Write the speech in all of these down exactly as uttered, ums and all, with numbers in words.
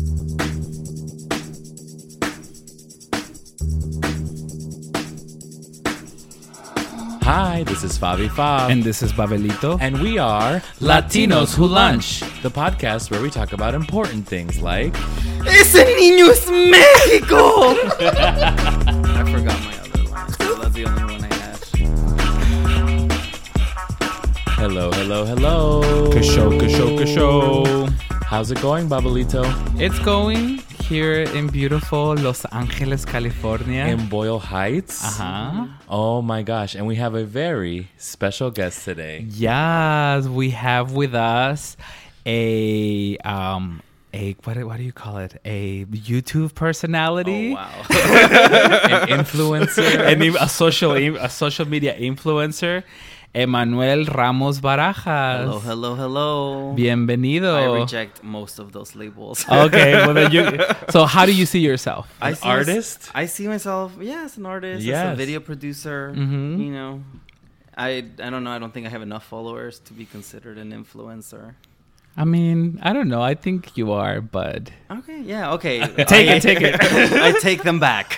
Hi, this is Fabi Fab. And this is Babelito. And we are Latinos Who Lunch, the podcast where we talk about important things like... ¡Ese niño es México! I forgot my other line, so that's the only one I had. Hello, hello, hello. Que show, que show, que show. How's it going, Babelito? It's going here in beautiful Los Angeles, California. In Boyle Heights? Uh-huh. Oh my gosh, and we have a very special guest today. Yes, we have with us a... um. A what, what do you call it? A YouTube personality, Oh, wow. An influencer. and a social a social media influencer, Emmanuel Ramos Barajas. Hello, hello, hello. Bienvenido. I reject most of those labels. Okay, well then you. So how do you see yourself? I An see artist? Mys- I see myself, yeah, as an artist, as Yes. a video producer. Mhm. You know, I I don't know. I don't think I have enough followers to be considered an influencer. I mean, I don't know. I think you are, but Okay, yeah, okay. Take I, it, take it. I take them back.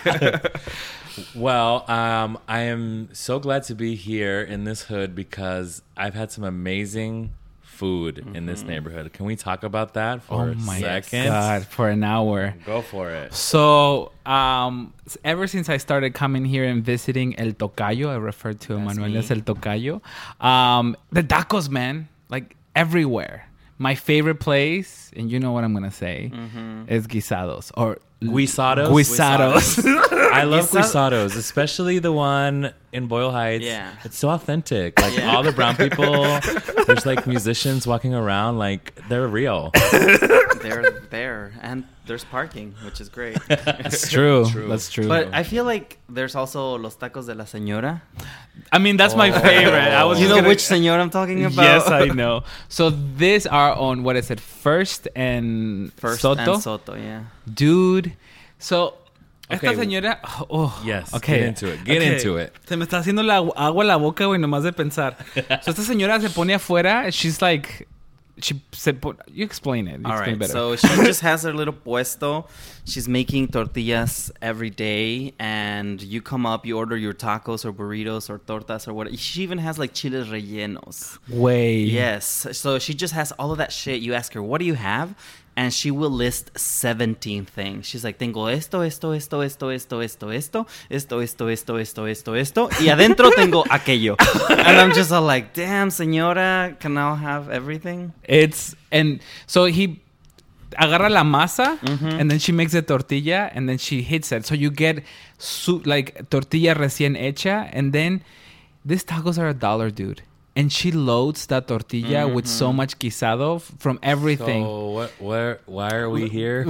Well, um, I am so glad to be here in this hood because I've had some amazing food mm-hmm. in this neighborhood. Can we talk about that for oh a my second? god, for an hour. Go for it. So, um, ever since I started coming here and visiting El Tocayo, I refer to Emmanuel me. as El Tocayo. Um, the tacos, man, like everywhere. My favorite place, and you know what I'm gonna say, Mm-hmm. is Guisados or Guisados? Guisados. I love Guisado- guisados, especially the one in Boyle Heights. Yeah. It's so authentic. Like Yeah. all the brown people, there's like musicians walking around, like they're real. They're there, and there's parking, which is great. That's true. True. That's true. But I feel like there's also los tacos de la señora. I mean, that's my Oh. favorite. I was You just know gonna- which señora I'm talking about? Yes, I know. So this are on what is it? First and First Soto, and Soto, yeah. dude. So Okay. esta señora. Oh, Yes, okay. get into it. Get Okay. into it. Se me está haciendo la agua en la boca, güey, nomás de pensar. So esta señora se pone afuera. She's like, she se pone, you explain it. You All explain right, better. so she just has her little puesto. She's making tortillas every day, and you come up, you order your tacos or burritos or tortas or what. She even has like chiles rellenos. Wait. Yes, so she just has all of that shit. You ask her, what do you have? And she will list seventeen things. She's like, tengo esto, esto, esto, esto, esto, esto, esto, esto, esto, esto, esto, esto, esto, y adentro tengo aquello. And I'm just all like, damn, señora, can I have everything? It's and so he agarra la masa Mhm. and then she makes the tortilla and then she hits it. So you get su- like tortilla recién hecha and then these tacos are a dollar, dude. And she loads that tortilla with so much guisado f- from everything. So what? Where? Why are we here?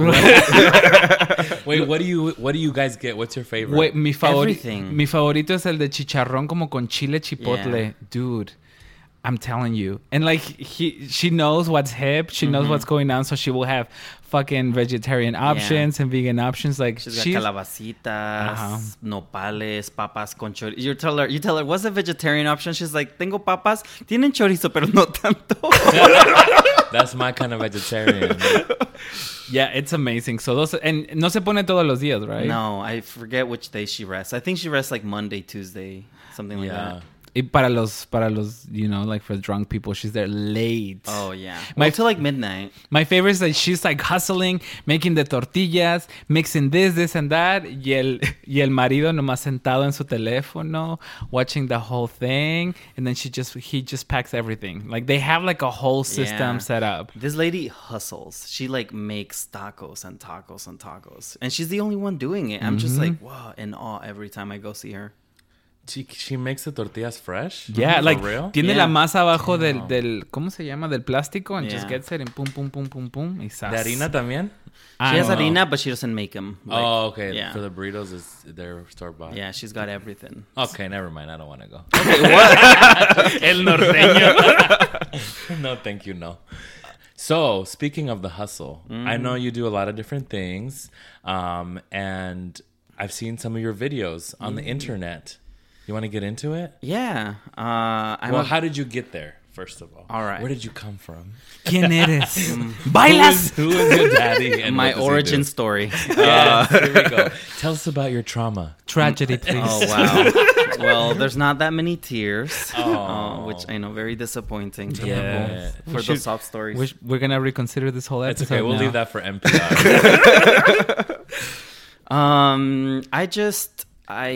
Wait, what do you? What do you guys get? What's your favorite? Wait, mi, favori- Everything. mi favorito es el de chicharrón como con chile chipotle. Yeah. Dude, I'm telling you. And like he she knows what's hip, she knows what's going on, so she will have fucking vegetarian options and vegan options. Like She's got she's calabacitas, Ajá. nopales, papas con chorizo. You tell her, you tell her, what's the vegetarian option? She's like, tengo papas, tienen chorizo, pero no tanto. That's my kind of vegetarian. yeah, it's amazing. So those and no se pone todos los días, right? No, I forget which day she rests. I think she rests like Monday, Tuesday, something like Yeah. that. Y para los para los, you know, like for drunk people, she's there late. Oh, yeah. My- My till like midnight. My favorite is that she's like hustling, making the tortillas, mixing this, this, and that. Y el, y el marido nomás sentado en su teléfono, watching the whole thing. And then she just, he just packs everything. Like they have like a whole system Yeah. set up. This lady hustles. She like makes tacos and tacos and tacos. And she's the only one doing it. I'm just like, wow, in awe every time I go see her. She, she makes the tortillas fresh? Yeah, For like real? tiene Yeah. la masa abajo del, Damn. del, ¿cómo se llama? Del plástico. And just Yeah. gets it and pum, pum, pum, pum, pum. Y sas. ¿De harina también? I She has don't know. harina, but she doesn't make them. Oh, okay. Yeah. For the burritos, it's they're store bought. Yeah, she's got everything. Okay, never mind. I don't want to go. El norteño. No, thank you. No. So, speaking of the hustle, I know you do a lot of different things, um, and I've seen some of your videos on the internet. You want to get into it? Yeah. Uh, I'm well, a- how did you get there? first of all. All right. Where did you come from? ¿Quién eres? Who Bailas. is, who is your daddy? And My what does he origin do? story. Yes, here we go. Tell us about your trauma. Tragedy, please. Oh wow. Well, there's not that many tears, Oh. uh, which I know very disappointing to Yeah. people We for should- those soft stories. We're, we're gonna reconsider this whole It's episode. okay. We'll now. leave that for N P R. Um, I just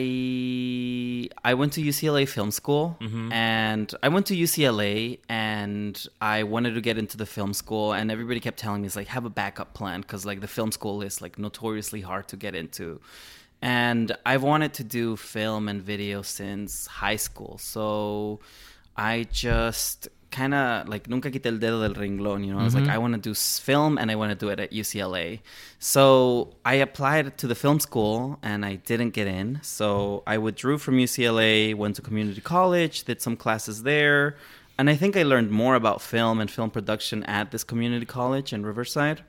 I I went to U C L A Film School, Mm-hmm. and I went to U C L A, and I wanted to get into the film school, and everybody kept telling me, it's like, have a backup plan, because like the film school is like notoriously hard to get into, and I've wanted to do film and video since high school, so I just kind of like nunca quité el dedo del renglón, you know. I was like, I want to do s- film and I want to do it at U C L A. So I applied to the film school and I didn't get in. So I withdrew from U C L A, went to community college, did some classes there. And I think I learned more about film and film production at this community college in Riverside.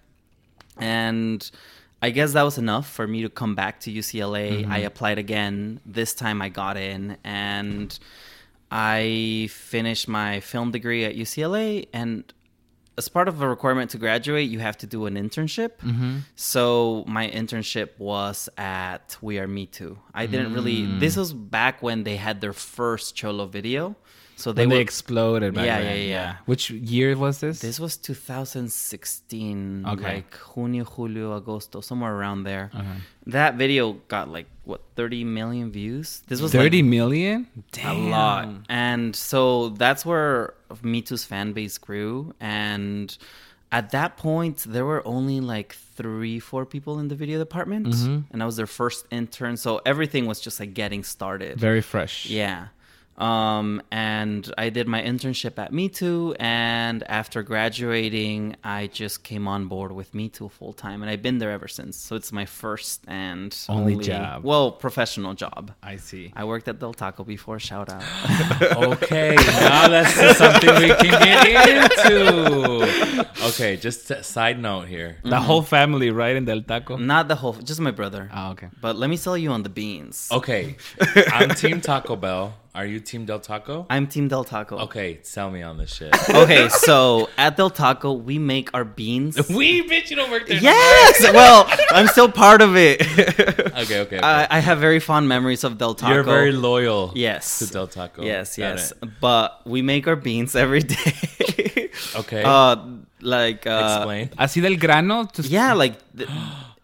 And I guess that was enough for me to come back to U C L A. I applied again. This time I got in, and I finished my film degree at U C L A, and as part of a requirement to graduate, you have to do an internship. So my internship was at We Are Me Too. I didn't really... This was back when they had their first Cholo video. So they When they were... exploded. Back Yeah, then. yeah, yeah. Which year was this? This was two thousand sixteen, Okay. like junio, julio, agosto, somewhere around there. Uh-huh. That video got like, what, thirty million views? This was thirty like million? a lot. And so that's where Me Too's fan base grew. And at that point, there were only like three, four people in the video department. Mm-hmm. And I was their first intern. So everything was just like getting started. Very fresh. Yeah. Um, and I did my internship at Me Too, and after graduating, I just came on board with Me Too full time, and I've been there ever since. So it's my first and Only only, job. Well, professional job. I see. I worked at Del Taco before. Shout out. Okay, now that's just something we can get into. Okay, just a side note here. The whole family, right, in Del Taco? Not the whole, just my brother. Oh, okay. But let me sell you on the beans. Okay, I'm Team Taco Bell. Are you Team Del Taco? I'm Team Del Taco. Okay, sell me on this shit. Okay, so at Del Taco, we make our beans. We bitch, you don't work there. Yes! Well, I'm still part of it. Okay, okay. okay. I, I have very fond memories of Del Taco. You're very loyal. Yes. To Del Taco. Yes, Got yes. it. But we make our beans every day. Okay. Uh, like uh, Explain. Así del grano? To Yeah, like th-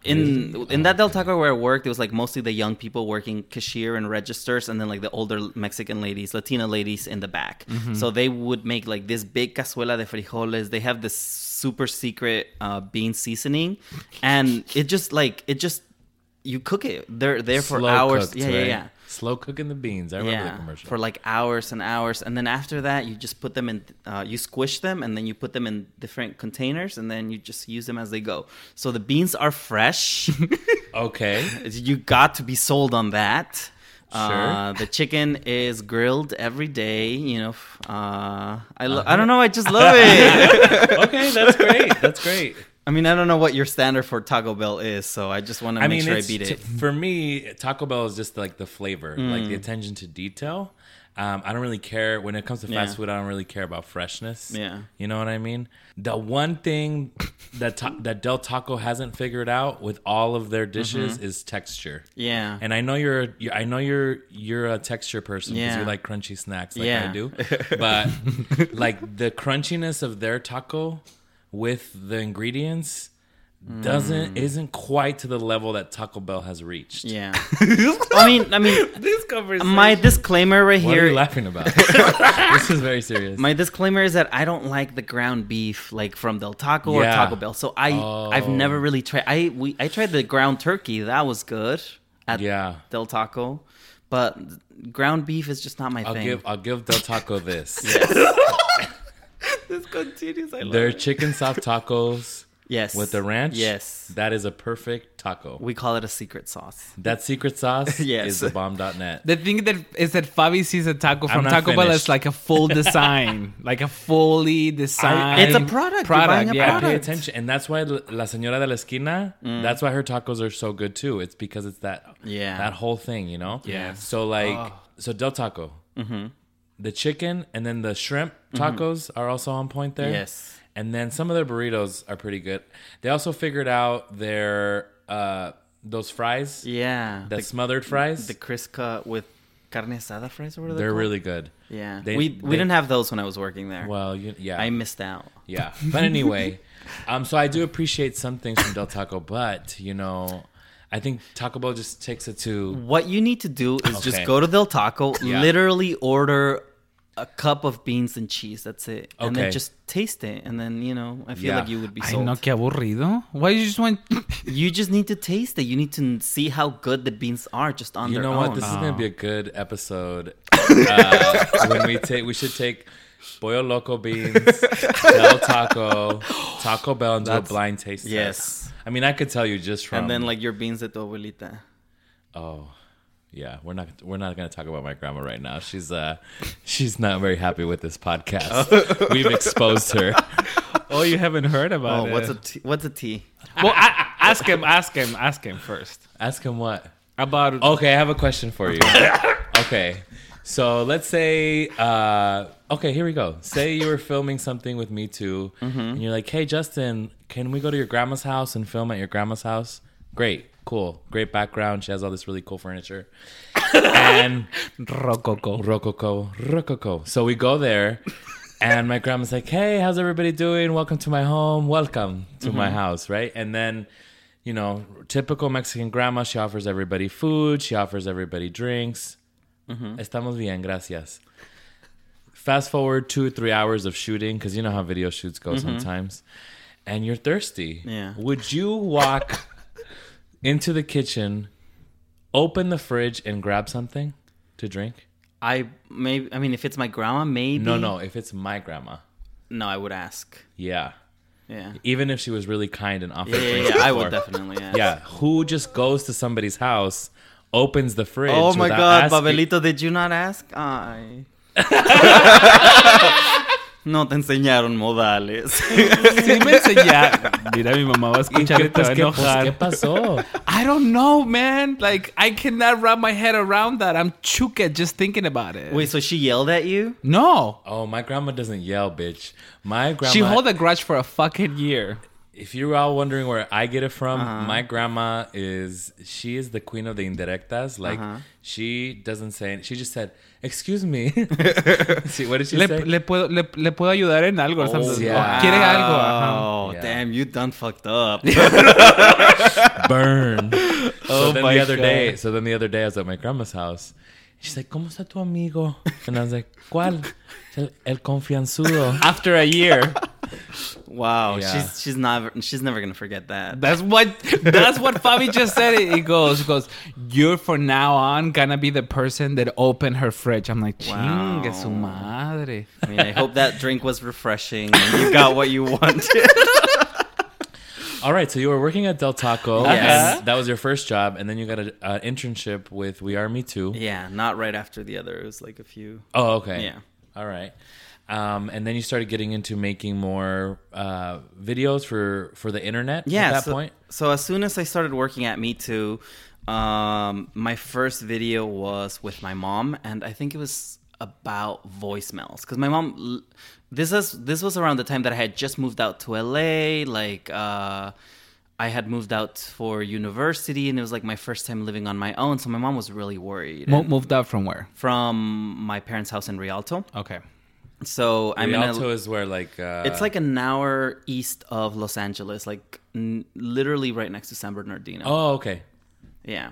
in in that Del Taco where I worked, it was like mostly the young people working cashier and registers, and then like the older Mexican ladies, Latina ladies in the back. So they would make like this big cazuela de frijoles. They have this super secret uh, bean seasoning, and it just like it just you cook it. They're there for Slow hours. cooked, yeah, yeah, right? yeah. Slow cooking the beans. I remember the Yeah, commercial. for like hours and hours, and then after that, you just put them in. Uh, you squish them, and then you put them in different containers, and then you just use them as they go. So the beans are fresh. Okay. You got to be sold on that. Uh, Sure. the chicken is grilled every day. You know, f- uh, I lo- I don't know. I just love it. Okay, that's great. That's great. I mean, I don't know what your standard for Taco Bell is, so I just want to I make mean, sure I it's, beat t- it. for me, Taco Bell is just like the flavor, like Mm. the attention to detail. Um, I don't really care when it comes to fast Yeah. food. I don't really care about freshness. Yeah. You know what I mean? The one thing that ta- that Del Taco hasn't figured out with all of their dishes Mm-hmm. is texture. Yeah. And I know you're, you I know you're, you're a texture person because Yeah. you like crunchy snacks like Yeah. I do. But like the crunchiness of their taco with the ingredients doesn't isn't quite to the level that Taco Bell has reached. Yeah. I mean, I mean, this conversation. my disclaimer right What here. are you laughing about? This is very serious. My disclaimer is that I don't like the ground beef like from Del Taco or Yeah. Taco Bell. So I Oh. I've never really tried. I we I tried the ground turkey. That was good at Yeah. Del Taco, but ground beef is just not my I'll thing. give I'll give Del Taco this. This continues. I love Their chicken soft tacos Yes. with the ranch. Yes. That is a perfect taco. We call it a secret sauce. That secret sauce Yes. is the bomb dot net. The thing that is that Fabi sees a taco from not Taco Bell finished. as like a full design, like a fully designed. It's a product. You're buying a yeah. I pay product. attention, and that's why La Señora de la Esquina. That's why her tacos are so good too. It's because it's that Yeah. that whole thing, you know. Yeah. So like, Oh. so Del Taco. the chicken and then the shrimp tacos are also on point there. Yes. And then some of their burritos are pretty good. They also figured out their uh, those fries, Yeah. that the, smothered fries. the crisp cut with carne asada fries or whatever they're called? really good. Yeah. They- we they- we didn't have those when I was working there. Well, you, yeah, I missed out. yeah. But anyway, um, so I do appreciate some things from Del Taco, but you know, I think Taco Bell just takes it to What you need to do is just Okay. go to Del Taco, Yeah. literally order a cup of beans and cheese. That's it. And Okay. then just taste it. And then, you know, I feel Yeah. like you would be Ay, sold. no, qué aburrido. Why you just want... You just need to taste it. You need to see how good the beans are just on You their know own. what? This is gonna be a good episode. Uh, when we take, we should take Pollo Loco beans, Del Taco, Taco Bell, and do a That's- blind taste test. Yes. I mean, I could tell you just from And then like your beans de tu abuelita. oh, yeah. We're not we're not gonna talk about my grandma right now. She's uh she's not very happy with this podcast. We've exposed her. Oh, you haven't heard about Oh, it. what's a tea? What's a tea? Well, I, I- ask him, ask him, ask him first. Ask him what. About... Okay, I have a question for you. Okay. So let's say, uh, okay, here we go. Say you were filming something with Me Too, and you're like, hey, Justin, can we go to your grandma's house and film at your grandma's house? Great, cool, great background. She has all this really cool furniture. And Rococo. Rococo, Rococo. So we go there, and my grandma's like, hey, how's everybody doing? Welcome to my home. Welcome to my house, right? And then, you know, typical Mexican grandma, she offers everybody food. She offers everybody drinks. Estamos bien, gracias. Fast forward two or three hours of shooting, because you know how video shoots go sometimes, and you're thirsty. Yeah. Would you walk into the kitchen, open the fridge, and grab something to drink? I maybe I mean if it's my grandma, maybe No, no. If it's my grandma, No, I would ask. yeah. Yeah. Even if she was really kind and offered Yeah, yeah, drinks yeah. I would before. definitely ask. Yeah. Who just goes to somebody's house, opens the fridge? Oh my without God, asking- Babelito, did you not ask? Ay. No te enseñaron modales. Sí me enseñaron. Mira, mi mamá va a ¿Y escuchar qué, y te pues, va a qué, pues, enojar. ¿Qué pasó? I don't know, man. Like, I cannot wrap my head around that. I'm chuket just thinking about it. Wait, so she yelled at you? No. Oh, my grandma doesn't yell, bitch. My grandma. She hold a grudge for a fucking year. If you're all wondering where I get it from, Uh-huh. my grandma is, she is the queen of the indirectas. Like, Uh-huh. she doesn't say, she just said, excuse me. See, what did she Le, say? le, puedo, le, le puedo ayudar en algo. or something. yeah. O ¿Quiere algo? Ajá. Oh, Yeah. damn, you done fucked up. Burn. so Oh then my the other God. day, so then the other day I was at my grandma's house. She's like, ¿Cómo está tu amigo? And I was like, ¿Cuál? El, el confianzudo. After a year. Wow, Yeah. she's she's never she's never gonna forget that. That's what that's what Fabi just said. He goes, he goes, you're from now on gonna be the person that opened her fridge. I'm like, Wow. chingue su madre. I mean, I hope that drink was refreshing and you got what you wanted. All right, so you were working at Del Taco. Yes. And that was your first job. And then you got an uh, internship with We Are Me Too. Yeah, not right after the other. It was like a few. Oh, okay. Yeah. All right. Um, and then you started getting into making more uh, videos for, for the internet Yeah. at that so, point? so as soon as I started working at Me Too, um, my first video was with my mom, and I think it was about voicemails because my mom. This is this was around the time that I had just moved out to L A. Like uh, I had moved out for university, and it was like my first time living on my own. So my mom was really worried. Mo- And moved out from where? from my parents' house in Rialto. Okay. So I'm in Rialto a, is where like... Uh, It's like an hour east of Los Angeles, like n- literally right next to San Bernardino. Oh, okay. Yeah.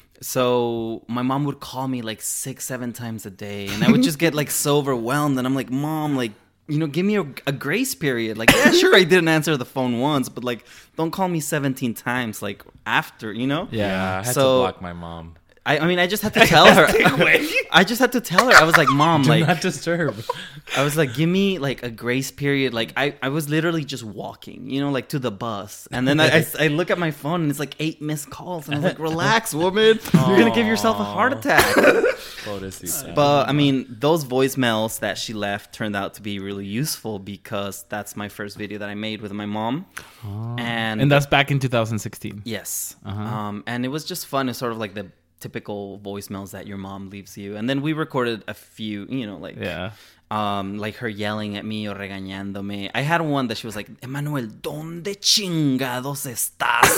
So my mom would call me like six, seven times a day, and I would just get like so overwhelmed. And I'm like, Mom, like, you know, give me a, a grace period. Like, yeah, sure, I didn't answer the phone once, but like, don't call me seventeen times, like after, you know? Yeah, I had So- to block my mom. I, I mean, I just had to tell her. I just had to tell her. I was like, Mom, Do like, not disturb. I was like, give me like a grace period. Like I, I was literally just walking, you know, like to the bus. And then I, I, I look at my phone and it's like eight missed calls. And I was like, relax, woman. You're going to give yourself a heart attack. Pobrecita. But I mean, those voicemails that she left turned out to be really useful because that's my first video that I made with my mom. And, And that's back in two thousand sixteen. yes. Uh-huh. Um, and it was just fun. It's sort of like the typical voicemails that your mom leaves you. And then we recorded a few, you know, like Yeah. um, like her yelling at me or regañándome. I had one that she was like, Emmanuel, ¿dónde chingados estás?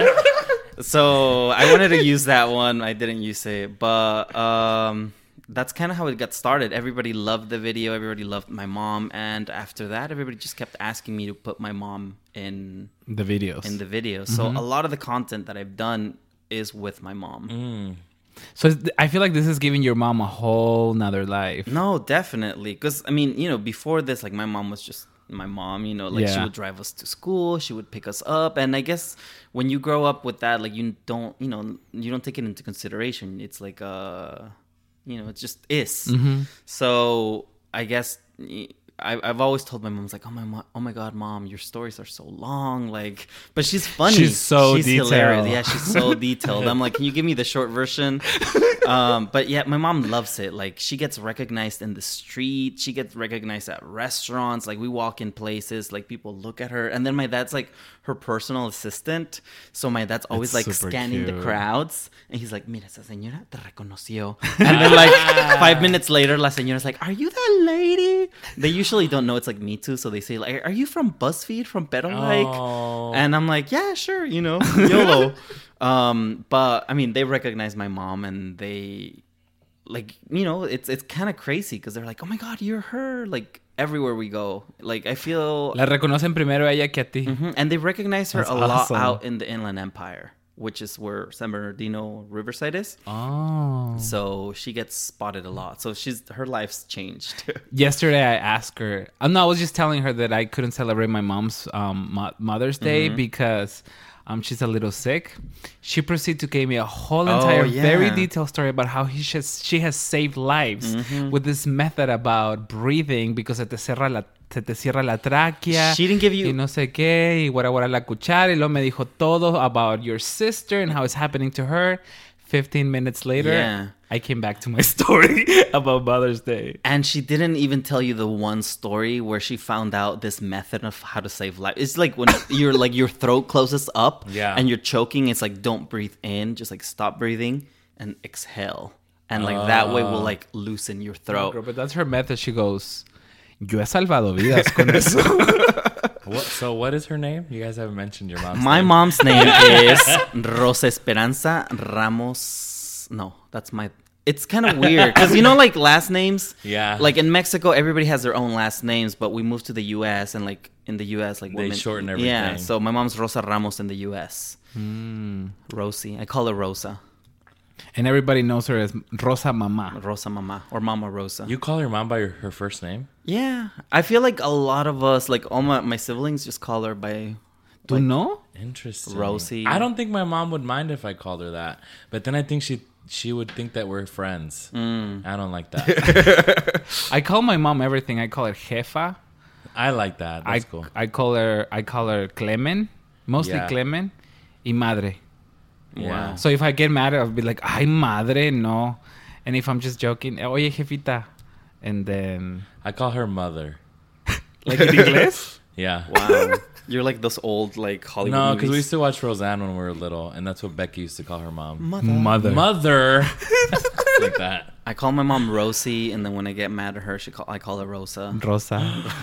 So I wanted to use that one. I didn't use it. But um, that's kind of how it got started. Everybody loved the video. Everybody loved my mom. And after that, everybody just kept asking me to put my mom in The videos. in the videos. So a lot of the content that I've done is with my mom. Mm. So it's- I feel like this is giving your mom a whole nother life. No, definitely. Because, I mean, you know, before this, like, my mom was just my mom, you know, like, she Yeah. would drive us to school, she would pick us up. And I guess when you grow up with that, like, you don't, you know, you don't take it into consideration. It's like, uh, you know, it just is. Mm-hmm. So I guess I, I've always told my mom, I was like, oh my, mo- oh my God, mom, your stories are so long. Like, but she's funny. She's so detailed. hilarious. Yeah, she's so detailed. I'm like, can you give me the short version? Um, but yeah, my mom loves it. Like, she gets recognized in the street. She gets recognized at restaurants. Like, we walk in places, like, people look at her. And then my dad's like her personal assistant. So my dad's always That's like super scanning the cute. crowds. And he's like, mira, esa señora te reconoció. And then like five minutes later, la señora's like, are you that lady? They usually don't know it's like me too. So they say like, are you from BuzzFeed, from Better Like? Oh. And I'm like, yeah, sure, you know, YOLO. um, but I mean, they recognize my mom and they like, you know, it's it's kind of crazy because they're like, oh my God, you're her. Like everywhere we go. Like I feel... La reconocen primero a ella que a ti. Mhm. And they recognize her That's a lot awesome. out in the Inland Empire, which is where San Bernardino Riverside is. Oh. So she gets spotted a lot. So she's her life's changed. Yesterday, I asked her. Uh, no, I was just telling her that I couldn't celebrate my mom's um, mo- Mother's Day Mm-hmm. because um, she's a little sick. She proceeded to give me a whole Oh, entire, yeah. very detailed story about how he has, she has saved lives Mm-hmm. with this method about breathing because se te cierra la, se te cierra la tráquea. She didn't give you- Y no sé qué, y guara guara la cuchara. Y luego me dijo todo about your sister and how it's happening to her. fifteen minutes later, Yeah. I came back to my story about Mother's Day. And she didn't even tell you the one story where she found out this method of how to save life. It's like when you're like your throat closes up Yeah. and you're choking. It's like, don't breathe in, just like stop breathing and exhale. And like that way will like loosen your throat. Girl, but that's her method. She goes, yo he salvado vidas con eso. What, so what is her name? You guys haven't mentioned your mom's My name. mom's name is Rosa Esperanza Ramos. No, that's my... It's kind of weird because, you know, like last names? Yeah. Like in Mexico, everybody has their own last names, but we moved to the U S and like in the U S, like They women... shorten Yeah, everything. so my mom's Rosa Ramos in the U S. Rosie. I call her Rosa. And everybody knows her as Rosa Mama. Rosa Mama or Mama Rosa. You call your mom by her, her first name? Yeah. I feel like a lot of us, like all my, my siblings just call her by... ¿Tú no? Interesting. Rosie. I don't think my mom would mind if I called her that. But then I think she she would think that we're friends. Mm. I don't like that. I call my mom everything. I call her Jefa. I like that. I, That's cool. I call her I call her Clemen. Mostly Yeah. Clemen. Y Madre. Yeah. So if I get mad, I'll be like, ay, madre, no. And if I'm just joking, oye, jefita. And then... I call her mother. Like in English? Yeah. Wow. You're like those old, like, Hollywood No, movies. because we used to watch Roseanne when we were little, and that's what Becky used to call her mom. Mother. Mother. Like that. I call my mom Rosie, and then when I get mad at her, she call I call her Rosa. Rosa.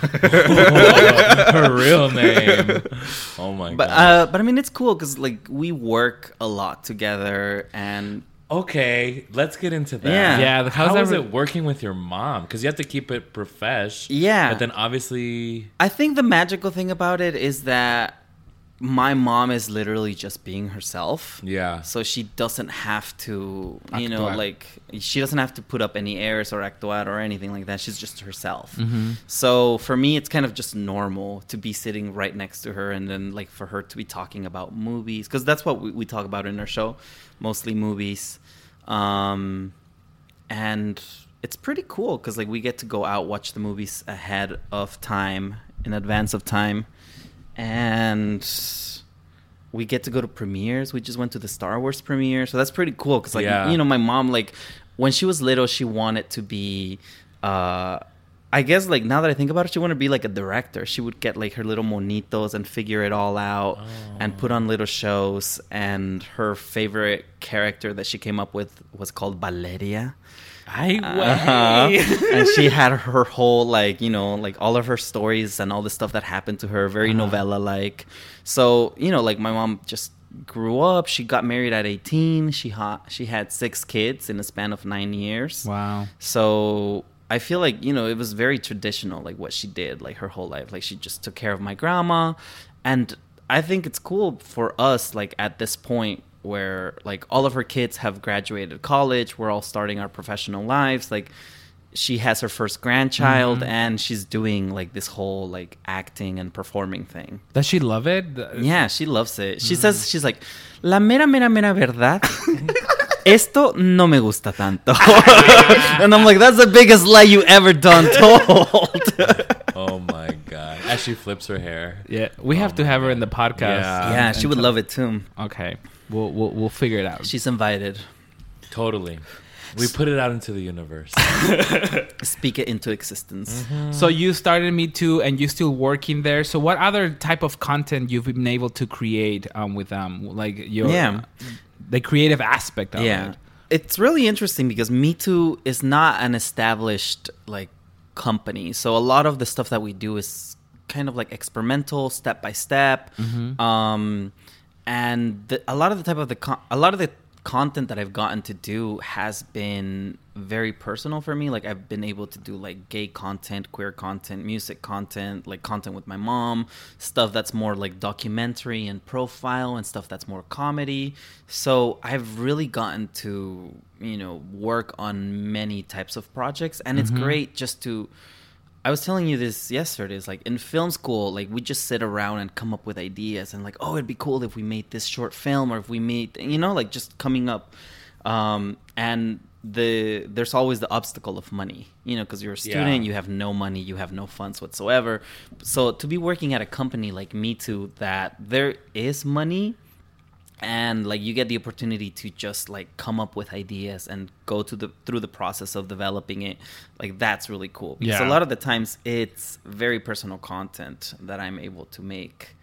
Her real name. Oh my But god. uh, but I mean, it's cool because like we work a lot together, and Okay, let's get into that. Yeah. Yeah, how's How that is re- it working with your mom? Because you have to keep it profesh. Yeah. But then obviously, I think the magical thing about it is that my mom is literally just being herself. yeah. So she doesn't have to, you know, Actuar. like she doesn't have to put up any airs or actuar or anything like that. She's just herself. Mm-hmm. So for me, it's kind of just normal to be sitting right next to her, and then like for her to be talking about movies, because that's what we, we talk about in our show, mostly movies. Um, and it's pretty cool because like we get to go out, watch the movies ahead of time, in advance of time, and we get to go to premieres. We just went to the Star Wars premiere, so that's pretty cool because like Yeah. you know, my mom, like when she was little, she wanted to be uh I guess like now that I think about it, she wanted to be like a director. She would get like her little monitos and figure it all out Oh. and put on little shows. And her favorite character that she came up with was called Valeria. Ay, Uh-huh. güey. And she had her whole like, you know, like all of her stories and all the stuff that happened to her, very Uh-huh. novella like. So, you know, like my mom just grew up. She got married at eighteen. She ha- she had six kids in a span of nine years. Wow. So I feel like, you know, it was very traditional, like what she did, like her whole life. Like she just took care of my grandma. And I think it's cool for us, like at this point where like all of her kids have graduated college. We're all starting our professional lives. Like she has her first grandchild Mm-hmm. and she's doing like this whole like acting and performing thing. Does she love it? The- Yeah, she loves it. She says, she's like, la mera, mera, mera verdad. Esto no me gusta tanto. And I'm like, that's the biggest lie you ever done told. Oh my god! As she flips her hair. Yeah, we have Oh to my have her God. in the podcast. Yeah. yeah, And- she and would tell- love it too. Okay, we'll we'll we'll figure it out. She's invited. Totally. We put it out into the universe. Speak it into existence. So you started Me Too, and you're still working there. So what other type of content you've been able to create um, with them, like your Yeah. the creative aspect of Yeah. it? It's really interesting because Me Too is not an established like company. So a lot of the stuff that we do is kind of like experimental, step by step. Um, and the, a lot of the type of the con- a lot of the content that I've gotten to do has been very personal for me. Like I've been able to do like gay content, queer content, music content, like content with my mom, stuff that's more like documentary and profile, and stuff that's more comedy. So I've really gotten to, you know, work on many types of projects, and it's great just to I was telling you this yesterday. It's like in film school, like we just sit around and come up with ideas and like, oh, it'd be cool if we made this short film, or if we made, you know, like just coming up. Um, and the there's always the obstacle of money, you know, because you're a student, Yeah. you have no money, you have no funds whatsoever. So to be working at a company like Me Too, that there is money. And like you get the opportunity to just like come up with ideas and go to the through the process of developing it. Like that's really cool because Yeah. a lot of the times it's very personal content that I'm able to make,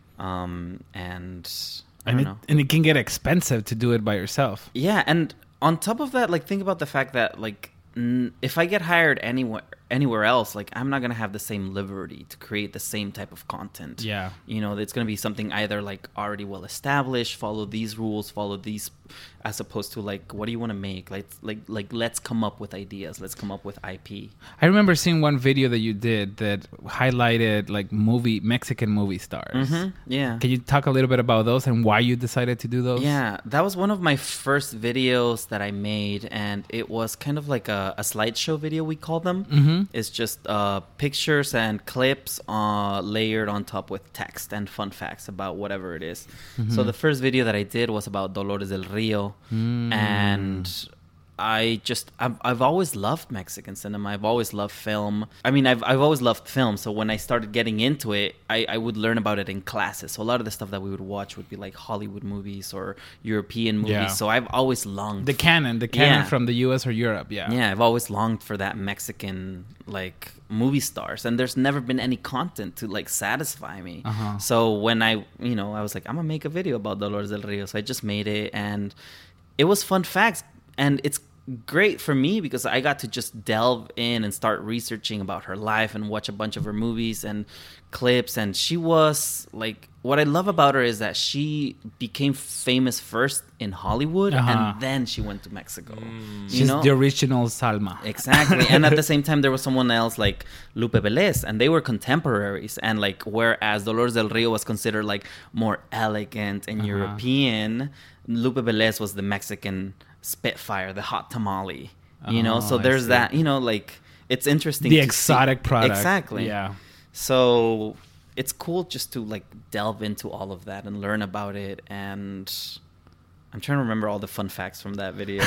um, and I And don't it, know. and it can get expensive to do it by yourself. Yeah, and on top of that, like think about the fact that like n- if I get hired anywhere anywhere else, like I'm not gonna have the same liberty to create the same type of content. Yeah. You know, it's gonna be something either like already well established, follow these rules, follow these, as opposed to like, what do you want to make? Like, like, like, let's come up with ideas. Let's come up with I P. I remember seeing one video that you did that highlighted like movie Mexican movie stars. Mm-hmm. Yeah. Can you talk a little bit about those and why you decided to do those? Yeah, that was one of my first videos that I made, and it was kind of like a, a slideshow video, we call them. Mm-hmm. It's just uh, pictures and clips uh, layered on top with text and fun facts about whatever it is. Mm-hmm. So the first video that I did was about Dolores del Rio, Mm. and I just I've, I've always loved Mexican cinema. I've always loved film. I mean, I've I've always loved film. So when I started getting into it, I, I would learn about it in classes. So a lot of the stuff that we would watch would be like Hollywood movies or European movies. Yeah. So I've always longed The canon, the canon Yeah. from the U S or Europe. Yeah. yeah, I've always longed for that Mexican like movie stars, and there's never been any content to like satisfy me. Uh-huh. So when I, you know, I was like, I'm gonna make a video about Dolores del Rio. So I just made it, and it was fun facts, and it's great for me because I got to just delve in and start researching about her life and watch a bunch of her movies and clips. And she was like, what I love about her is that she became famous first in Hollywood, Uh-huh. and then she went to Mexico. You She's know? the original Salma. Exactly. And at the same time, there was someone else like Lupe Velez, and they were contemporaries. And like, whereas Dolores del Rio was considered like more elegant and Uh-huh. European, Lupe Velez was the Mexican Spitfire, the hot tamale. You know, Oh, so I there's see. that, you know, like, it's interesting. The to see- exotic product. Exactly. Yeah. So it's cool just to like delve into all of that and learn about it. And I'm trying to remember all the fun facts from that video.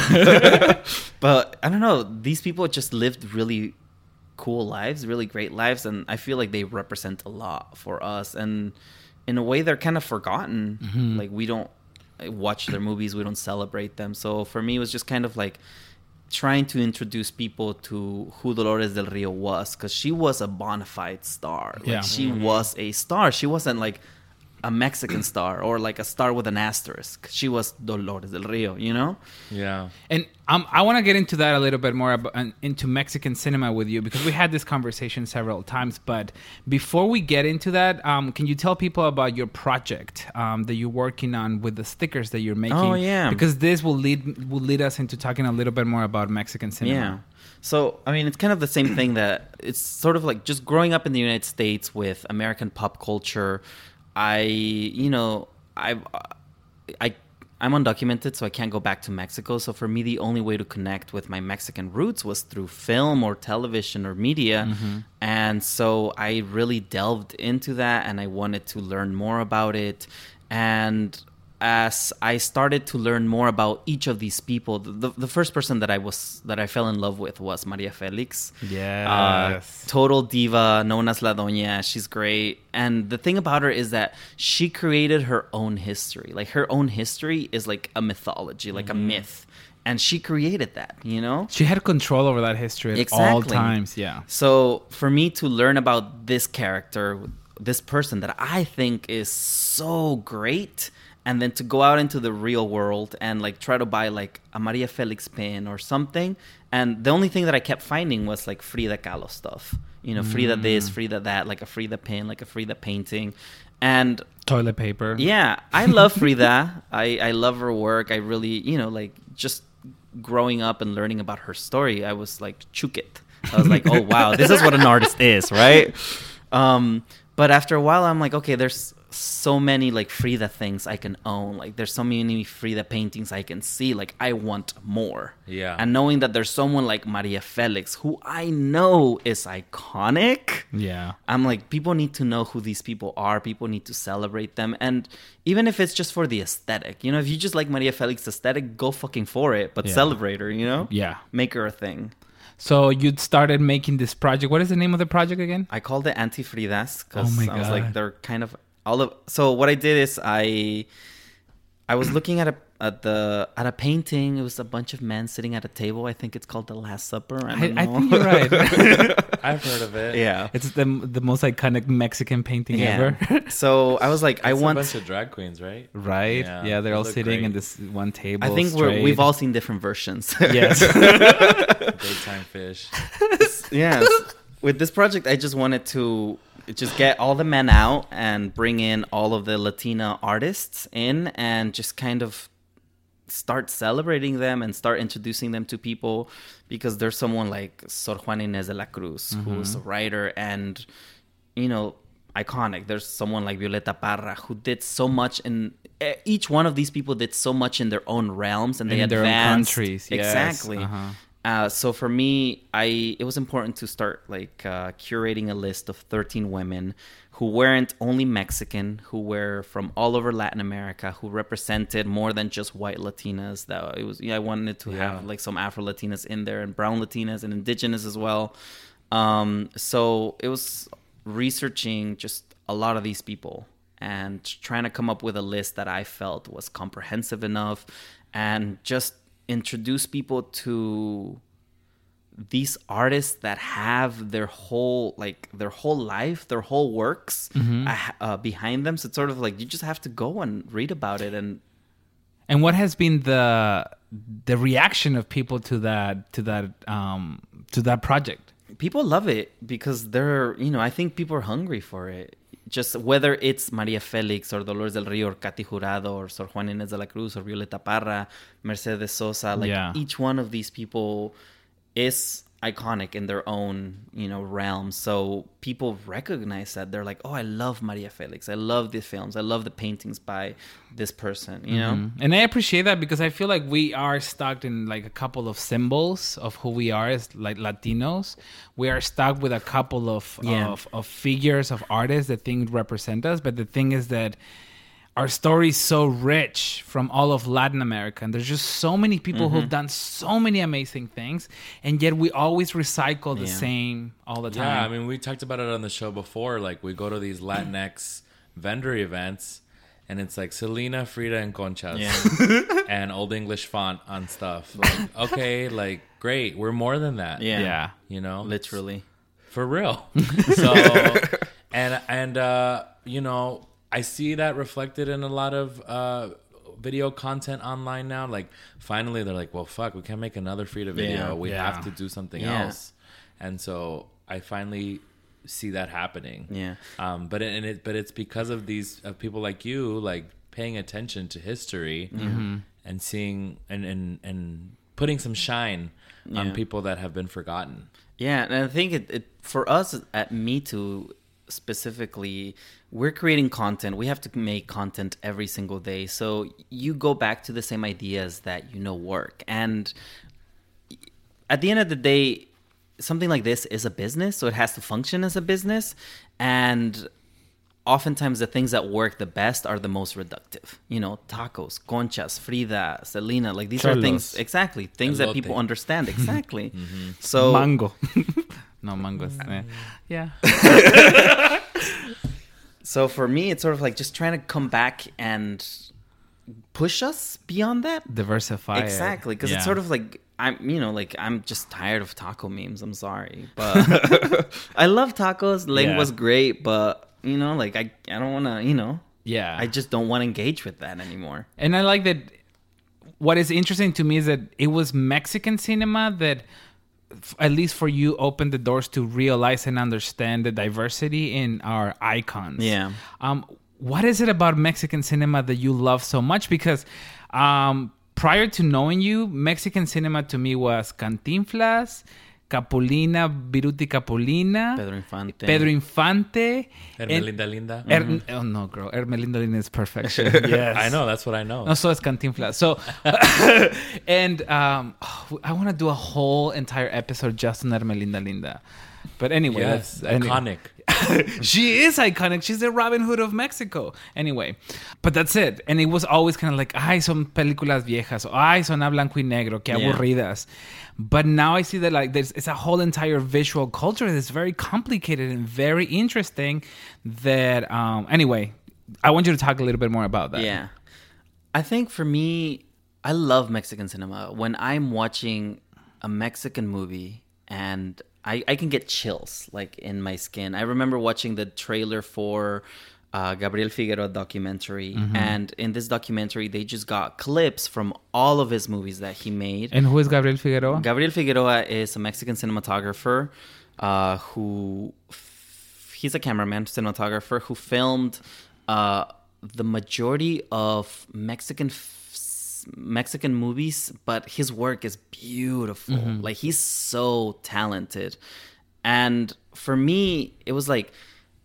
But I don't know, these people just lived really cool lives, really great lives, and I feel like they represent a lot for us. And in a way, they're kind of forgotten. Mm-hmm. Like, we don't watch their movies, we don't celebrate them. So for me, it was just kind of like, trying to introduce people to who Dolores del Rio was, because she was a bona fide star. Like, Yeah. she Mm-hmm. was a star. She wasn't like a Mexican star or like a star with an asterisk. She was Dolores del Rio, you know? Yeah. And um, I want to get into that a little bit more, about, uh, into Mexican cinema with you, because we had this conversation several times. But before we get into that, um, can you tell people about your project um, that you're working on with the stickers that you're making? Oh, yeah. Because this will lead will lead us into talking a little bit more about Mexican cinema. Yeah. So, I mean, it's kind of the same thing that it's sort of like just growing up in the United States with American pop culture. I, you know, I, I, I'm undocumented, so I can't go back to Mexico. So for me, the only way to connect with my Mexican roots was through film or television or media. Mm-hmm. And so I really delved into that, and I wanted to learn more about it. And as I started to learn more about each of these people, the, the first person that I was that I fell in love with was Maria Felix. Yes. Uh, total diva, known as La Doña. She's great. And the thing about her is that she created her own history. Like, her own history is like a mythology, like mm-hmm. a myth. And she created that, you know? She had control over that history at exactly. all times, yeah. So for me to learn about this character, this person that I think is so great, and then to go out into the real world and like try to buy like a Maria Felix pin or something. And the only thing that I kept finding was like Frida Kahlo stuff. You know, mm. Frida this, Frida that, like a Frida pin, like a Frida painting. And toilet paper. Yeah, I love Frida. I, I love her work. I really, you know, like just growing up and learning about her story, I was like, chukit. I was like, oh, wow, this is what an artist is, right? Um, but after a while, I'm like, okay, there's so many like Frida things I can own. Like, there's so many Frida paintings I can see. Like, I want more. Yeah. And knowing that there's someone like Maria Felix, who I know is iconic. Yeah. I'm like, people need to know who these people are. People need to celebrate them. And even if it's just for the aesthetic, you know, if you just like Maria Felix aesthetic, go fucking for it. But Yeah. celebrate her, you know? Yeah. Make her a thing. So you started making this project. What is the name of the project again? I called it Anti-Fridas because Oh my I was God. like, they're kind of all of. So what I did is I, I was looking at a at the at a painting. It was a bunch of men sitting at a table. I think it's called The Last Supper. I, I, don't I know. think you're right. I've heard of it. Yeah. It's the the most iconic Mexican painting Yeah. ever. So I was like, It's I want. a bunch of drag queens, right? Right? Yeah, Yeah, they're they all look sitting great. in this one table. I think we're, straight. we've all seen different versions. Yes. Daytime fish. Yes. With this project, I just wanted to just get all the men out and bring in all of the Latina artists in and just kind of start celebrating them and start introducing them to people, because there's someone like Sor Juana Inés de la Cruz, mm-hmm. who's a writer and, you know, iconic. There's someone like Violeta Parra who did so much in each one of these people did so much in their own realms and they in their advanced. own countries. Yes. Exactly. Uh-huh. Uh, so for me, I it was important to start like uh, curating a list of thirteen women who weren't only Mexican, who were from all over Latin America, who represented more than just white Latinas. That it was, yeah, I wanted to Yeah. have like some Afro Latinas in there and brown Latinas and indigenous as well. Um, so it was researching just a lot of these people and trying to come up with a list that I felt was comprehensive enough and just introduce people to these artists that have their whole like their whole life, their whole works Mm-hmm. uh, uh, behind them. So it's sort of like you just have to go and read about it. And And what has been the the reaction of people to that to that um to that project? people love it because they're, you know, I think people are hungry for it. Just whether it's Maria Felix or Dolores del Rio or Katy Jurado or Sor Juana Inés de la Cruz or Violeta Parra, Mercedes Sosa, like Yeah. each one of these people is iconic in their own, you know, realm. So people recognize that. They're like, oh, I love Maria Felix. I love the films. I love the paintings by this person, you know? Mhm. And I appreciate that because I feel like we are stuck in like a couple of symbols of who we are as like Latinos. We are stuck with a couple of, Yeah. of, of figures of artists that think represent us. But the thing is that our story is so rich from all of Latin America. And there's just so many people Mm-hmm. who've done so many amazing things. And yet we always recycle the Yeah. same all the time. Yeah, I mean, we talked about it on the show before. Like, we go to these Latinx vendor events, and it's like Selena, Frida, and Conchas, Yeah. and Old English font on stuff. Like, okay, like great, we're more than that. Yeah. Yeah. You know, Literally. for real. So, and and uh, you know, I see that reflected in a lot of uh, video content online now. Like, finally, they're like, well, fuck, we can't make another Frida video. Yeah. we Yeah. have to do something Yeah. else. And so, I finally see that happening. Yeah. Um, but it, and it, but it's because of these of people like you, like paying attention to history Mm-hmm. and seeing and and and putting some shine on Yeah. people that have been forgotten. Yeah, and I think it, it for us at Me Too specifically, we're creating content. We have to make content every single day. So you go back to the same ideas that you know work. And at the end of the day, something like this is a business, so it has to function as a business. And oftentimes the things that work the best are the most reductive. You know, tacos, conchas, Frida, Selena, like these are things, Cholos. exactly, things that Elote. people understand. Exactly. So Mango. No, mangoes. eh. Yeah. So for me, it's sort of like just trying to come back and push us beyond that. Diversify. it. Exactly, because Yeah. it's sort of like I'm, you know, like I'm just tired of taco memes. I'm sorry, but I love tacos. Ling Yeah. was great, but you know, like I, I don't want to, you know, Yeah. I just don't want to engage with that anymore. And I like that. What is interesting to me is that it was Mexican cinema that, f- at least for you, opened the doors to realize and understand the diversity in our icons. Yeah. Um, what is it about Mexican cinema that you love so much? Because um, prior to knowing you, Mexican cinema to me was Cantinflas, Capulina, Viruti Capulina, Pedro Infante. Pedro Infante, and- Hermelinda Linda. Er- oh no, girl, Hermelinda Linda is perfection. Yes, I know, that's what I know. No, so it's Cantinflas. So, and um, oh, I want to do a whole entire episode just on Hermelinda Linda. But anyway, Yes, that's- anyway. iconic. She is iconic. She's the Robin Hood of Mexico. Anyway, but that's it. And it was always kind of like, ay, son películas viejas. Ay, son a blanco y negro. Qué Yeah. aburridas. But now I see that like there's it's a whole entire visual culture that's very complicated and very interesting. That um, anyway, I want you to talk a little bit more about that. Yeah. I think for me, I love Mexican cinema. When I'm watching a Mexican movie and I, I can get chills like in my skin. I remember watching the trailer for uh, Gabriel Figueroa documentary. Mm-hmm. And in this documentary, they just got clips from all of his movies that he made. And who is Gabriel Figueroa? Gabriel Figueroa is a Mexican cinematographer uh, who f- he's a cameraman, cinematographer who filmed uh, the majority of Mexican f- Mexican movies, but his work is beautiful. Like he's so talented. And for me, it was like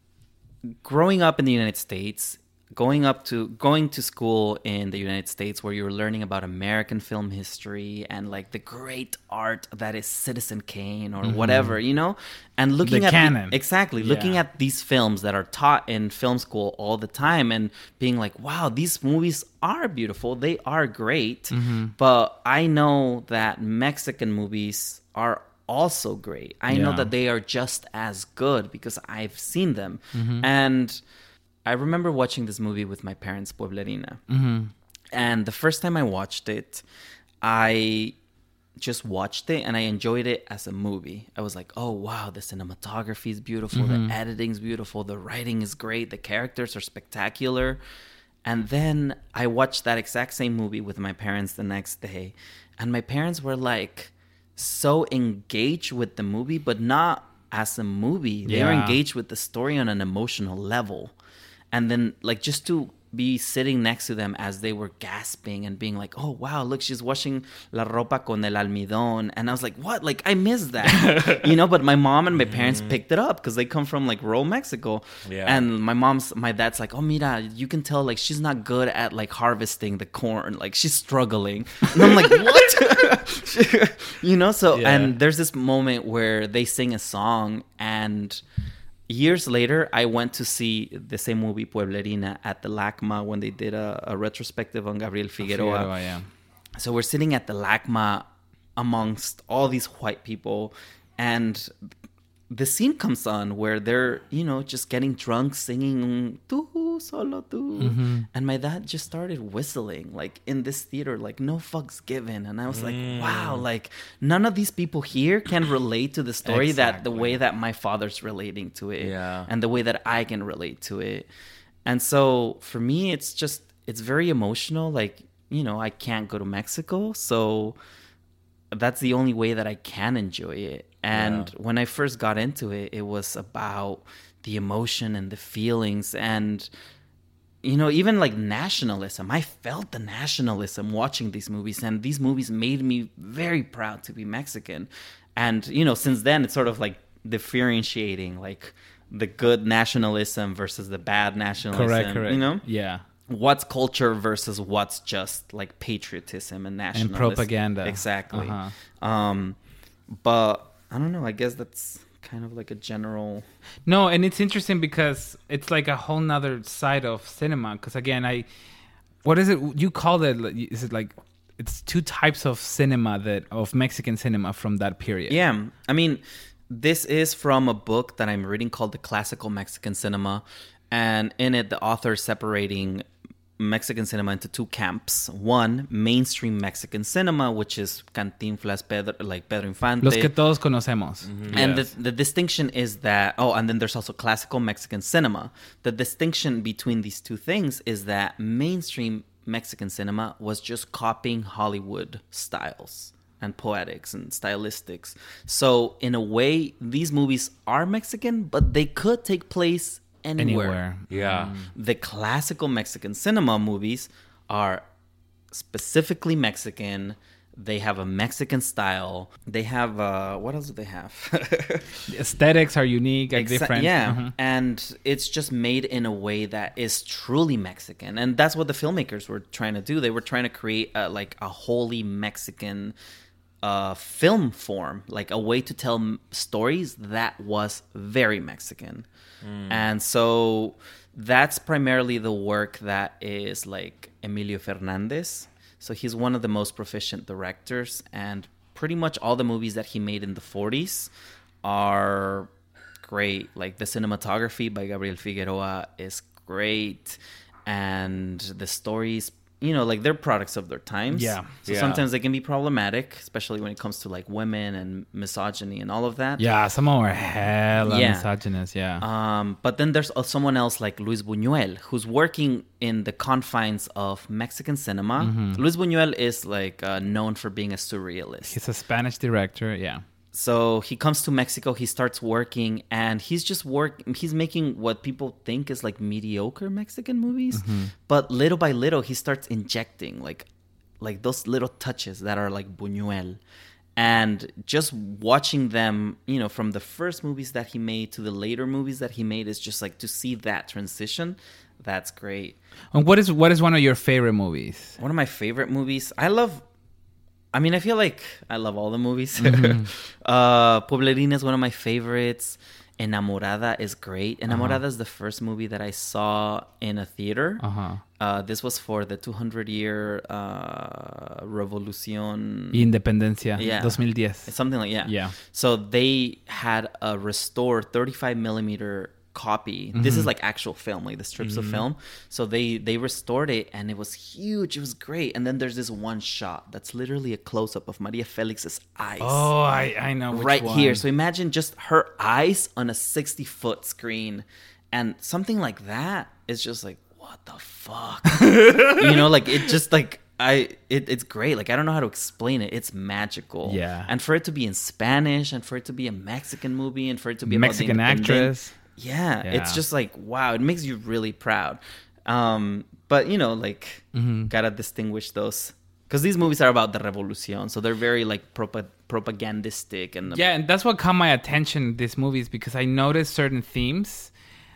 growing up in the United States, going up to going to school in the United States where you're learning about American film history and like the great art that is Citizen Kane or whatever, you know, and looking The at canon. exactly looking Yeah. at these films that are taught in film school all the time and being like, wow, these movies are beautiful, they are great, but I know that Mexican movies are also great. I know Yeah. that they are just as good because I've seen them. And I remember watching this movie with my parents, Pueblerina. And the first time I watched it, I just watched it and I enjoyed it as a movie. I was like, oh, wow, the cinematography is beautiful. The editing is beautiful. The writing is great. The characters are spectacular. And then I watched that exact same movie with my parents the next day. And my parents were like so engaged with the movie, but not as a movie. They were Yeah. engaged with the story on an emotional level. And then, like, just to be sitting next to them as they were gasping and being like, oh, wow, look, she's washing la ropa con el almidón. And I was like, what? Like, I missed that. You know, but my mom and my parents picked it up because they come from, like, rural Mexico. Yeah. And my mom's, my dad's like, oh, mira, you can tell, like, she's not good at, like, harvesting the corn. Like, she's struggling. And I'm like, what? You know, so, Yeah. and there's this moment where they sing a song and years later, I went to see the same movie, Pueblerina, at the LACMA when they did a, a retrospective on Gabriel Figueroa. Figueroa, yeah. So we're sitting at the LACMA amongst all these white people, and the scene comes on where they're, you know, just getting drunk, singing "Tu solo tu," Mm-hmm. and my dad just started whistling like in this theater, like no fucks given, and I was like, wow, like none of these people here can relate to the story that the Exactly. way that my father's relating to it, Yeah. and the way that I can relate to it, and so for me, it's just it's very emotional. Like, you know, I can't go to Mexico, so that's the only way that I can enjoy it. And Yeah. when I first got into it, it was about the emotion and the feelings and, you know, even like nationalism. I felt the nationalism watching these movies, and these movies made me very proud to be Mexican. And, you know, since then, it's sort of like differentiating like the good nationalism versus the bad nationalism. Correct, correct. You know? Yeah. What's culture versus what's just like patriotism and nationalism. propaganda. Exactly. Uh-huh. Um, but I don't know. I guess that's kind of like a general. No, and it's interesting because it's like a whole nother side of cinema. Because again, I, what is it you call it? Is it like it's two types of cinema that of Mexican cinema from that period? Yeah, I mean, this is from a book that I'm reading called The Classical Mexican Cinema, and in it, the author is separating Mexican cinema into two camps. One, mainstream Mexican cinema, which is Cantinflas, Pedro, like Pedro Infante. Los que todos conocemos. And Yes. the, the distinction is that, oh, and then there's also classical Mexican cinema. The distinction between these two things is that mainstream Mexican cinema was just copying Hollywood styles and poetics and stylistics. So in a way, these movies are Mexican, but they could take place anywhere. Anywhere. Yeah. The classical Mexican cinema movies are specifically Mexican. They have a Mexican style. They have uh, what else do they have? The aesthetics are unique and Exa- different. Yeah, Mhm. and it's just made in a way that is truly Mexican, and that's what the filmmakers were trying to do. They were trying to create a, like a wholly Mexican uh, film form, like a way to tell m- stories that was very Mexican, and so that's primarily the work that is like Emilio Fernandez. So he's one of the most proficient directors, and pretty much all the movies that he made in the forties are great. Like the cinematography by Gabriel Figueroa is great, and the stories, you know, like they're products of their times. Yeah. So Yeah. sometimes they can be problematic, especially when it comes to like women and misogyny and all of that. Yeah, some of them are hella Yeah. misogynist. Yeah. Um, but then there's uh, someone else like Luis Buñuel, who's working in the confines of Mexican cinema. Mm-hmm. Luis Buñuel is like uh, known for being a surrealist. He's a Spanish director. Yeah. So he comes to Mexico, he starts working, and he's just work. He's making what people think is like mediocre Mexican movies, Mm-hmm. but little by little, he starts injecting like, like those little touches that are like Buñuel, and just watching them, you know, from the first movies that he made to the later movies that he made is just like to see that transition. That's great. And what is what is one of your favorite movies? One of my favorite movies. I love. I mean, I feel like I love all the movies. Mm-hmm. uh, Pueblerina is one of my favorites. Enamorada is great. Enamorada Uh-huh. is the first movie that I saw in a theater. Uh-huh. Uh, this was for the two hundred year uh, Revolucion. Independencia. Yeah. twenty ten. Something like, yeah. Yeah. So they had a restored thirty-five millimeter copy. This Mm-hmm. is like actual film, like the strips of film. So they they restored it, and it was huge. It was great. And then there's this one shot that's literally a close up of Maria Felix's eyes. Oh, I, I know which right one. here. So imagine just her eyes on a sixty foot screen, and something like that is just like, what the fuck? You know, like it just like I it, it's great. Like I don't know how to explain it. It's magical. Yeah. And for it to be in Spanish, and for it to be a Mexican movie, and for it to be about the Mexican independent- actress. Yeah, Yeah. it's just like wow. It makes you really proud. Um, but you know, like Mm-hmm. gotta distinguish those. Because these movies are about the revolution, so they're very like propa- propagandistic and Yeah, and that's what caught my attention, these movies, because I noticed certain themes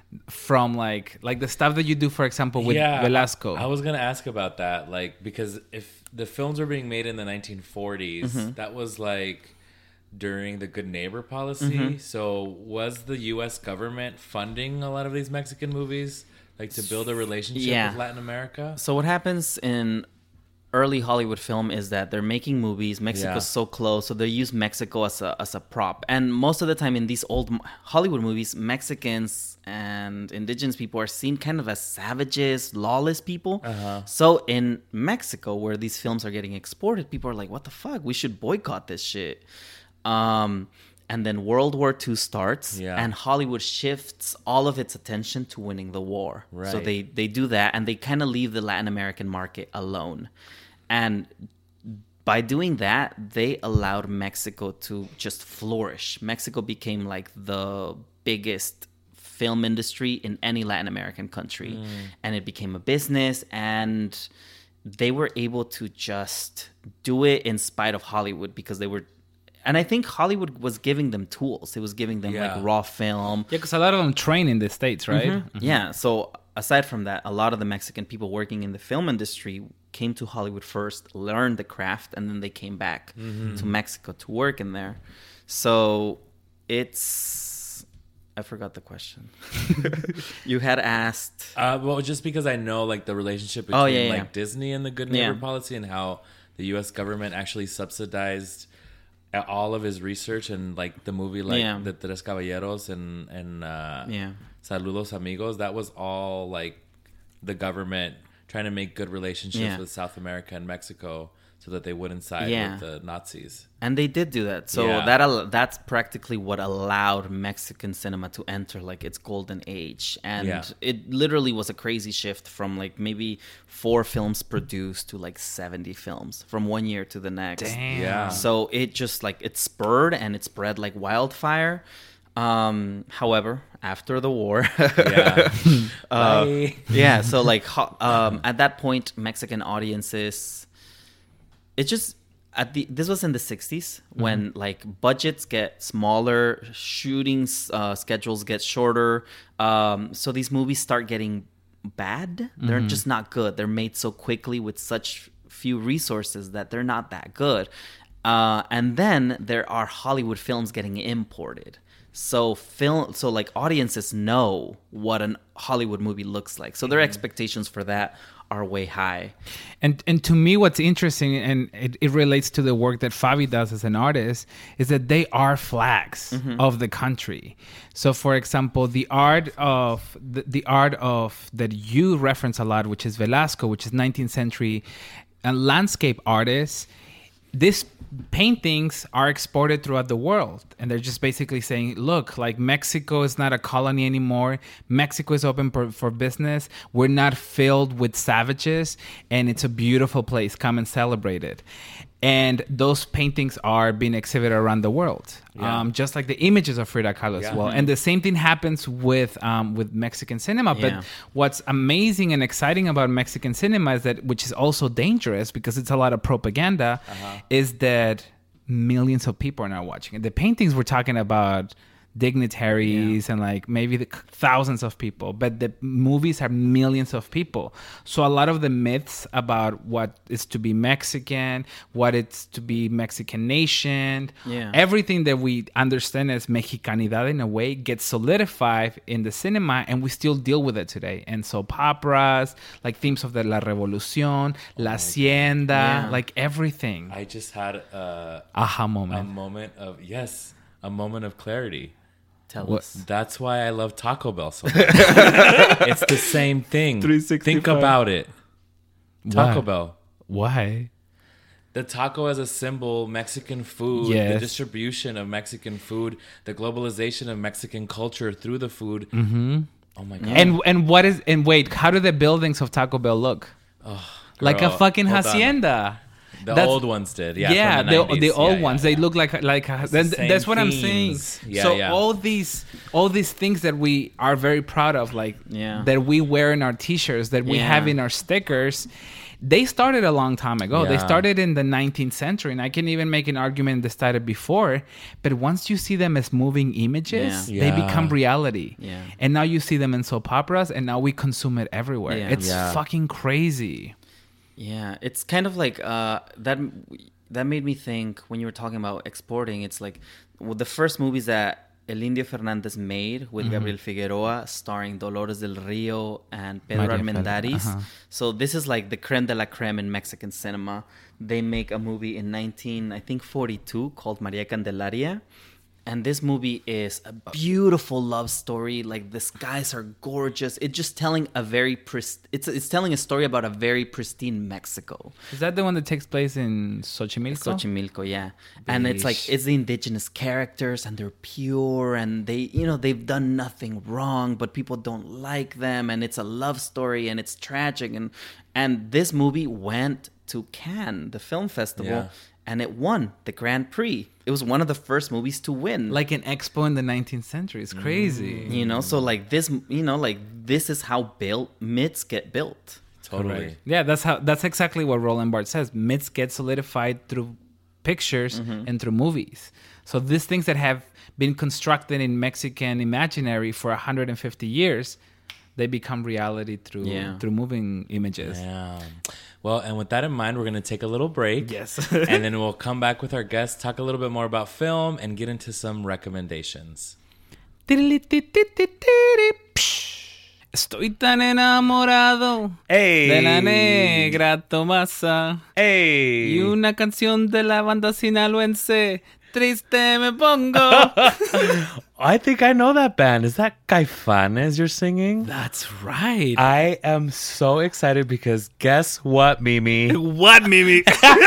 from like like the stuff that you do, for example, with Velasco. I was gonna ask about that, like because if the films were being made in the nineteen forties, Mm-hmm. that was like during the Good Neighbor policy. Mm-hmm. So was the U S government funding a lot of these Mexican movies, like to build a relationship Yeah. with Latin America? So what happens in early Hollywood film is that they're making movies. Mexico's Yeah. so close, so they use Mexico as a as a prop. And most of the time in these old m- Hollywood movies, Mexicans and indigenous people are seen kind of as savages, lawless people. Uh-huh. So in Mexico, where these films are getting exported, people are like, "What the fuck? We should boycott this shit." Um, and then World War Two starts, Yeah. and Hollywood shifts all of its attention to winning the war. So Right. they they do that, and they kind of leave the Latin American market alone. And by doing that, they allowed Mexico to just flourish. Mexico became like the biggest film industry in any Latin American country. Mm. And it became a business, and they were able to just do it in spite of Hollywood because they were. And I think Hollywood was giving them tools. It was giving them Yeah. like raw film. Yeah, because a lot of them train in the States, right? Mm-hmm. Yeah. So aside from that, a lot of the Mexican people working in the film industry came to Hollywood first, learned the craft, and then they came back to Mexico to work in there. So it's... I forgot the question. You had asked... Uh, well, just because I know like the relationship between Oh, yeah, yeah. like Disney and the Good Neighbor Yeah. policy, and how the U S government actually subsidized all of his research, and like the movie like Yeah. the Tres Caballeros and and uh, Yeah. Saludos Amigos, that was all like the government trying to make good relationships Yeah. with South America and Mexico so that they wouldn't side Yeah. with the Nazis. And they did do that. So Yeah. that al- that's practically what allowed Mexican cinema to enter like its golden age. And Yeah. it literally was a crazy shift from like maybe four films produced to like seventy films from one year to the next. Damn. Yeah. So it just like it spurred and it spread like wildfire. Um, however, after the war, Yeah. uh, Bye. yeah, so like ho- um, at that point, Mexican audiences, it just at the this was in the sixties when like budgets get smaller, shooting uh, schedules get shorter, um, so these movies start getting bad. They're just not good. They're made so quickly with such few resources that they're not that good. Uh, and then there are Hollywood films getting imported. So film, so like audiences know what an Hollywood movie looks like. So their expectations for that are way high. And and to me, what's interesting, and it, it relates to the work that Fabi does as an artist, is that they are flags of the country. So, for example, the art of the, the art of that you reference a lot, which is Velasco, which is nineteenth century uh, landscape artists. These paintings are exported throughout the world, and they're just basically saying, look, like Mexico is not a colony anymore. Mexico is open for, for business. We're not filled with savages, and it's a beautiful place. Come and celebrate it. And those paintings are being exhibited around the world, Yeah. um, just like the images of Frida Kahlo as Yeah. well. And the same thing happens with um, with Mexican cinema. Yeah. But what's amazing and exciting about Mexican cinema is that, which is also dangerous because it's a lot of propaganda, is that millions of people are now watching it. The paintings we're talking about dignitaries and like maybe the thousands of people, but the movies are millions of people. So a lot of the myths about what is to be Mexican, what it's to be Mexican nation, Yeah. everything that we understand as Mexicanidad in a way gets solidified in the cinema, and we still deal with it today. And soap operas, like themes of the La Revolución, La Hacienda, Yeah. like everything. I just had a, Aha a moment. moment of, yes, a moment of clarity. Tell What- us. That's why I love Taco Bell so much. It's the same thing. three sixty-five. Think about it. Taco Why? Bell. Why? The taco as a symbol, Mexican food, the Yes. distribution of Mexican food, the globalization of Mexican culture through the food. Mm-hmm. Oh my God. And and what is and wait, how do the buildings of Taco Bell look? Like a Girl, fucking hold on. hacienda. The That's- old ones did. Yeah, Yeah, from the, the, the, nineties. old Yeah, yeah, ones. yeah. They look like like a, the then- same that's what I'm saying. themes. Yeah, so yeah. all these all these things that we are very proud of, like Yeah. that we wear in our t-shirts, that we Yeah. have in our stickers, they started a long time ago. They Yeah. started in the nineteenth century, and I can even make an argument they started before. But once you see them as moving images, Yeah. they Yeah. become reality. Yeah. And now you see them in soap operas, and now we consume it everywhere. Yeah. It's Yeah. fucking crazy. Yeah, it's kind of like uh, that. That made me think when you were talking about exporting. It's like well, the first movies that El Indio Fernández made with Mm-hmm. Gabriel Figueroa, starring Dolores del Rio and Pedro Maria Félix, Armendáriz. uh-huh. So this is like the creme de la creme in Mexican cinema. They make a movie in nineteen, I think forty-two, called Maria Candelaria. And this movie is a beautiful love story. Like, the skies are gorgeous. It's just telling a very prist- it's it's telling a story about a very pristine Mexico. Is that the one that takes place in Xochimilco? Xochimilco, yeah. And it's like, it's the indigenous characters, and they're pure, and they, you know, they've done nothing wrong, but people don't like them, and it's a love story, and it's tragic. And and this movie went to Cannes, the film festival, Yeah. and it won the Grand Prix. It was one of the first movies to win. Like an expo in the nineteenth century. It's crazy. You know, so like this, you know, like this is how built myths get built. Totally. Correct. Yeah, that's how. That's exactly what Roland Barthes says. Myths get solidified through pictures Mm-hmm. and through movies. So these things that have been constructed in Mexican imaginary for one hundred fifty years, they become reality through Yeah. through moving images. Yeah. Well, and with that in mind, we're going to take a little break. Yes. And then we'll come back with our guests, talk a little bit more about film, and get into some recommendations. Estoy tan enamorado Hey. de la negra Tomasa. Hey. Y una canción de la banda sinaloense. Triste me pongo. I think I know that band. Is that Caifanes you're singing? That's right. I am so excited because guess what, Mimi? What, Mimi?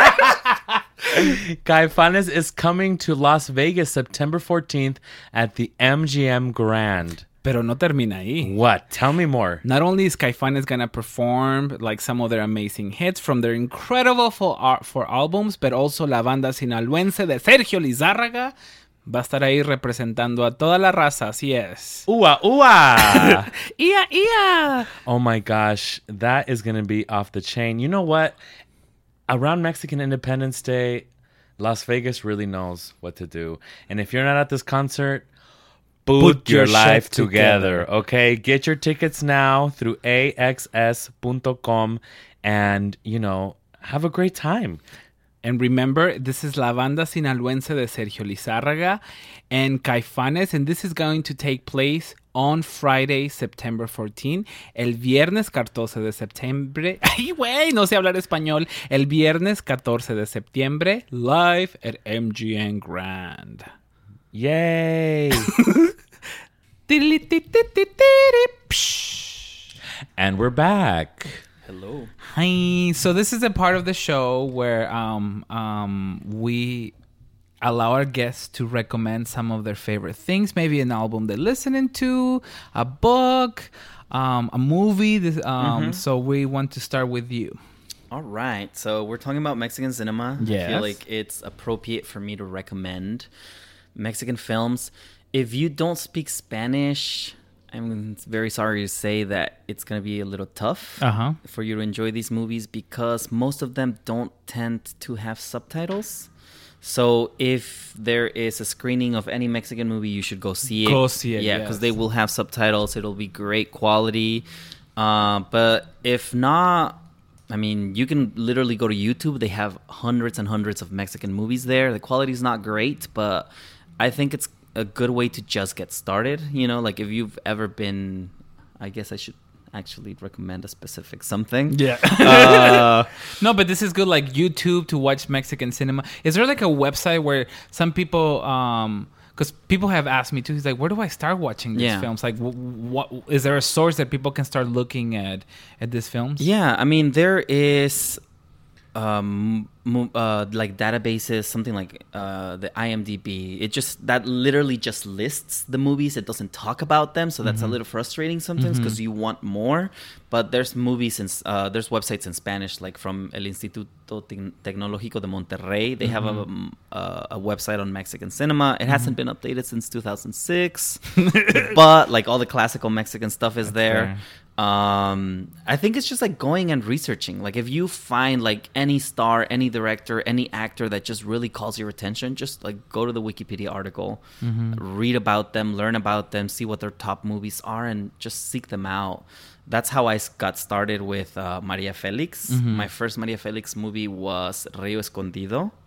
Caifanes is coming to Las Vegas September fourteenth at the M G M Grand. Pero no termina ahí. What? Tell me more. Not only is Caifanes gonna perform like some of their amazing hits from their incredible four, ar- four albums, but also la banda sinaloense de Sergio Lizárraga va a estar ahí representando a toda la raza, así es. Ooh-ah, ooh-ah. ¡Ia, ia! Oh my gosh, that is going to be off the chain. You know what? Around Mexican Independence Day, Las Vegas really knows what to do. And if you're not at this concert, boot Put your, your life shit together, together. okay? Get your tickets now through A X S dot com and, you know, have a great time. And remember, this is La Banda Sinaloense de Sergio Lizárraga and Caifanes, and this is going to take place on Friday, September fourteenth. El viernes catorce de septiembre. ¡Ay, güey! No sé hablar español. El viernes catorce de septiembre, live at M G M Grand. Yay! And we're back. Hello. Hi. So this is a part of the show where um um we allow our guests to recommend some of their favorite things, maybe an album they're listening to, a book, um, a movie. This, um, So we want to start with you. All right. So we're talking about Mexican cinema. I Yes. feel like it's appropriate for me to recommend Mexican films. If you don't speak Spanish, I'm very sorry to say that it's going to be a little tough Uh-huh. for you to enjoy these movies because most of them don't tend to have subtitles. So if there is a screening of any Mexican movie, you should go see it. Go see it, Yeah, because yes. they will have subtitles. It'll be great quality. Uh, but if not, I mean, you can literally go to YouTube. They have hundreds and hundreds of Mexican movies there. The quality is not great, but I think it's a good way to just get started. You know, like if you've ever been, I guess I should actually recommend a specific something. Yeah. Uh, No, but this is good, like YouTube to watch Mexican cinema. Is there like a website where some people, um, because people have asked me too, he's like, where do I start watching these Yeah. films? Like, wh- what is there a source that people can start looking at at these films? Yeah, I mean, there is um mo- uh like databases, something like uh the I M D B. It just that literally just lists the movies. It doesn't talk about them, so that's a little frustrating sometimes because you want more. But there's movies and uh there's websites in Spanish, like from El Instituto Tec- Tecnológico de Monterrey. They have a, um, uh, a website on Mexican cinema. It hasn't been updated since two thousand six, but like all the classical Mexican stuff is there. fair. Um, I think it's just like going and researching. Like if you find like any star, any director, any actor that just really calls your attention, just like go to the Wikipedia article, read about them, learn about them, see what their top movies are, and just seek them out. That's how I s- got started with uh, Maria Felix. My first Maria Felix movie was Río Escondido.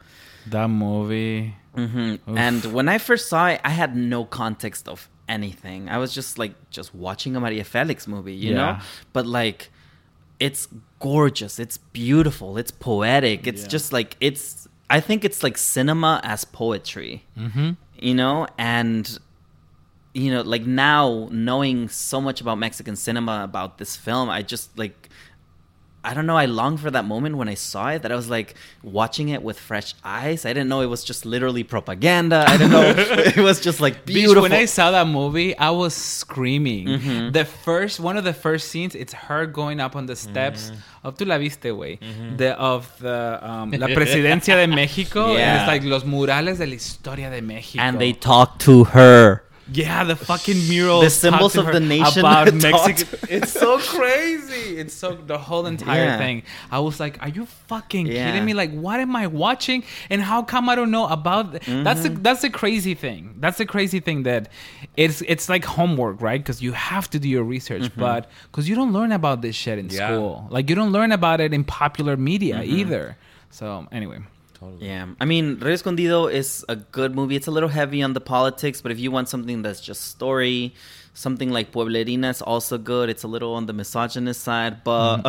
That movie. Mm-hmm. And when I first saw it, I had no context of anything. I was just like just watching a Maria Felix movie, you Yeah. know? But like, it's gorgeous. It's beautiful. It's poetic. It's Yeah. just like, it's, I think it's like cinema as poetry, Mm-hmm. you know? And, you know, like now knowing so much about Mexican cinema, about this film, I just like, I don't know, I longed for that moment when I saw it, that I was like watching it with fresh eyes. I didn't know it was just literally propaganda. I didn't know it was just like beautiful. When I saw that movie, I was screaming. Mhm. The first, one of the first scenes, it's her going up on the steps of Tu La Viste, güey. The of the um, La Presidencia de México. And Yeah. it's like los murales de la historia de México. And they talk to her. Yeah, the fucking murals. The symbols talk to of her the nation about talk Mexico. to- It's so crazy. It's so the whole entire Yeah. thing. I was like, "Are you fucking Yeah. kidding me? Like, what am I watching? And how come I don't know about?" Th-? That's the that's the crazy thing. That's the crazy thing that it's it's like homework, right? Because you have to do your research, but because you don't learn about this shit in Yeah. school. Like you don't learn about it in popular media either. So anyway. Totally. Yeah. I mean, Río Escondido is a good movie. It's a little heavy on the politics, but if you want something that's just story, something like Pueblerina is also good. It's a little on the misogynist side, but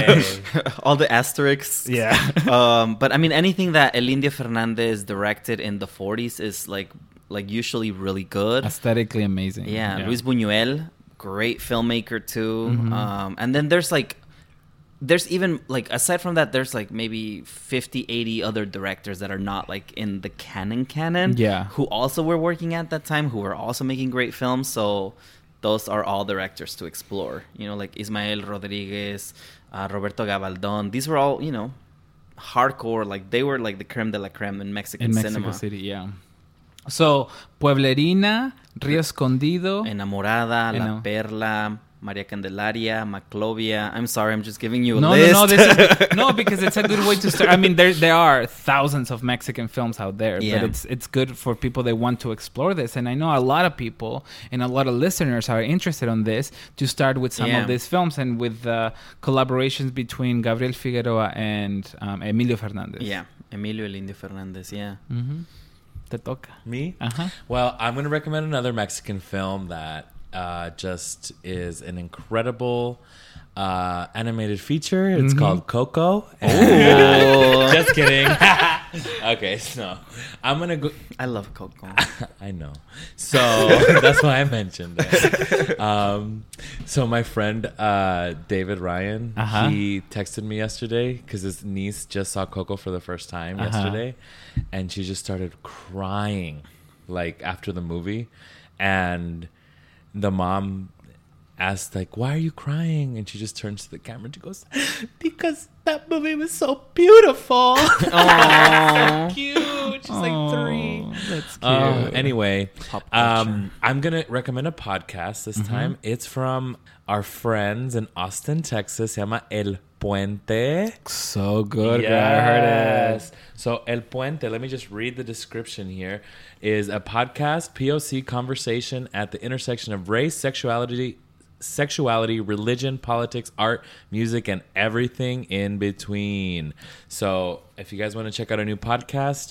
all the asterisks. Yeah. um, but I mean, anything that El Indio Fernandez directed in the forties is like like usually really good. Aesthetically amazing. Yeah, Luis Buñuel, great filmmaker too. Mhm. Um, and then there's like, there's even like, aside from that, there's like maybe fifty, eighty other directors that are not like in the canon canon. Yeah. Who also were working at that time, who were also making great films. So those are all directors to explore. You know, like Ismael Rodriguez, uh, Roberto Gabaldon. These were all, you know, hardcore. Like they were like the creme de la creme in Mexican in Mexico cinema. City, yeah. So, Pueblerina, Río Escondido. Enamorada, Eno- La Perla, Maria Candelaria, Maclovia. I'm sorry, I'm just giving you a no, list. no, no, this is, no, because it's a good way to start. I mean, there there are thousands of Mexican films out there, Yeah. but it's it's good for people that want to explore this. And I know a lot of people and a lot of listeners are interested on this to start with some Yeah. of these films and with the collaborations between Gabriel Figueroa and um, Emilio Fernandez. Yeah, Emilio El Indio Fernandez, yeah. Mm-hmm. Te toca. Me? Uh-huh. Well, I'm going to recommend another Mexican film that uh, just is an incredible uh, animated feature. It's Mhm. called Coco. And, uh, just kidding. Okay, so I'm going to go. I love Coco. I know. So that's why I mentioned it. Um, so my friend uh, David Ryan, Uh-huh. he texted me yesterday because his niece just saw Coco for the first time Uh-huh. yesterday, and she just started crying like after the movie, and the mom asked like, "Why are you crying?" And she just turns to the camera and she goes, "Because that movie was so beautiful." Aww. Cute. She's like three. That's cute. Uh, anyway, Pop culture. um, I'm gonna recommend a podcast this time. It's from our friends in Austin, Texas. Se llama El Puente. So good, girl. I heard it. Yes. So El Puente, let me just read the description here, is a podcast, P O C conversation at the intersection of race, sexuality, sexuality, religion, politics, art, music, and everything in between. So if you guys want to check out a new podcast,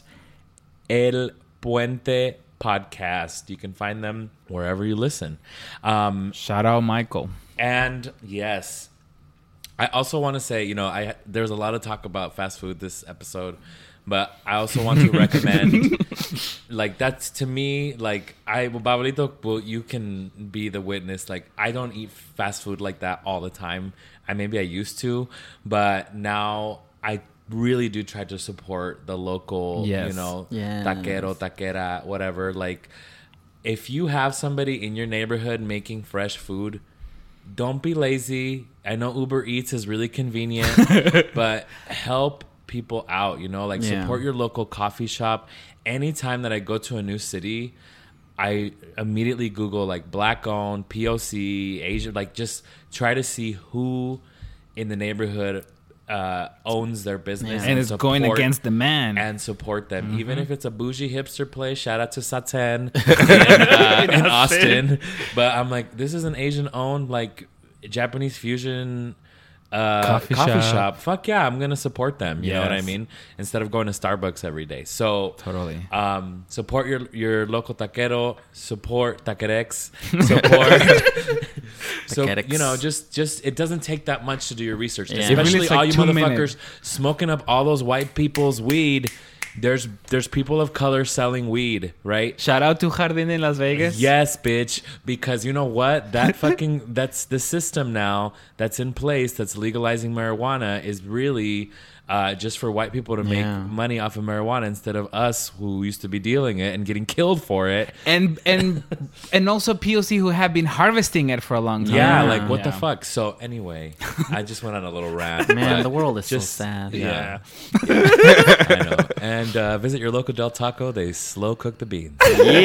El Puente Podcast. You can find them wherever you listen. Um, Shout out Michael. and yes, I also want to say, you know, I there's a lot of talk about fast food this episode, but I also want to recommend, like, that's to me, like, I, Babalito, well, you can be the witness. Like, I don't eat fast food like that all the time. I maybe I used to, but now I really do try to support the local, Yes. you know, Yes. taquero, taquera, whatever. Like, if you have somebody in your neighborhood making fresh food, don't be lazy. I know Uber Eats is really convenient, but help people out, you know, like Yeah. support your local coffee shop. Anytime that I go to a new city, I immediately Google like black owned, P O C, Asian, like just try to see who in the neighborhood uh, owns their business. Yeah. And it's going support- against the man. and support them, even if it's a bougie hipster place. Shout out to Saten in, uh, in Austin. But I'm like, this is an Asian owned, like, Japanese fusion uh, Coffee coffee, shop. shop. Fuck yeah, I'm gonna support them. You know what I Yes. mean? Instead of going to Starbucks every day. So Totally. um, support your your local taquero. Support Taquerex. Support. So Taquerex. you know, just just it doesn't take that much to do your research, Yeah. It especially really is like all you two motherfuckers minutes. smoking up all those white people's weed. There's there's people of color selling weed, right? Shout out to Jardín in Las Vegas. Yes, bitch. Because you know what? That fucking that's the system now that's in place that's legalizing marijuana is really uh, just for white people to make Yeah. money off of marijuana instead of us who used to be dealing it and getting killed for it. And and and also P O C who have been harvesting it for a long time. Yeah, like what the Yeah. fuck? So anyway, I just went on a little rant. Man, but the world is just- so sad. Yeah. I know. And uh, visit your local Del Taco. They slow cook the beans.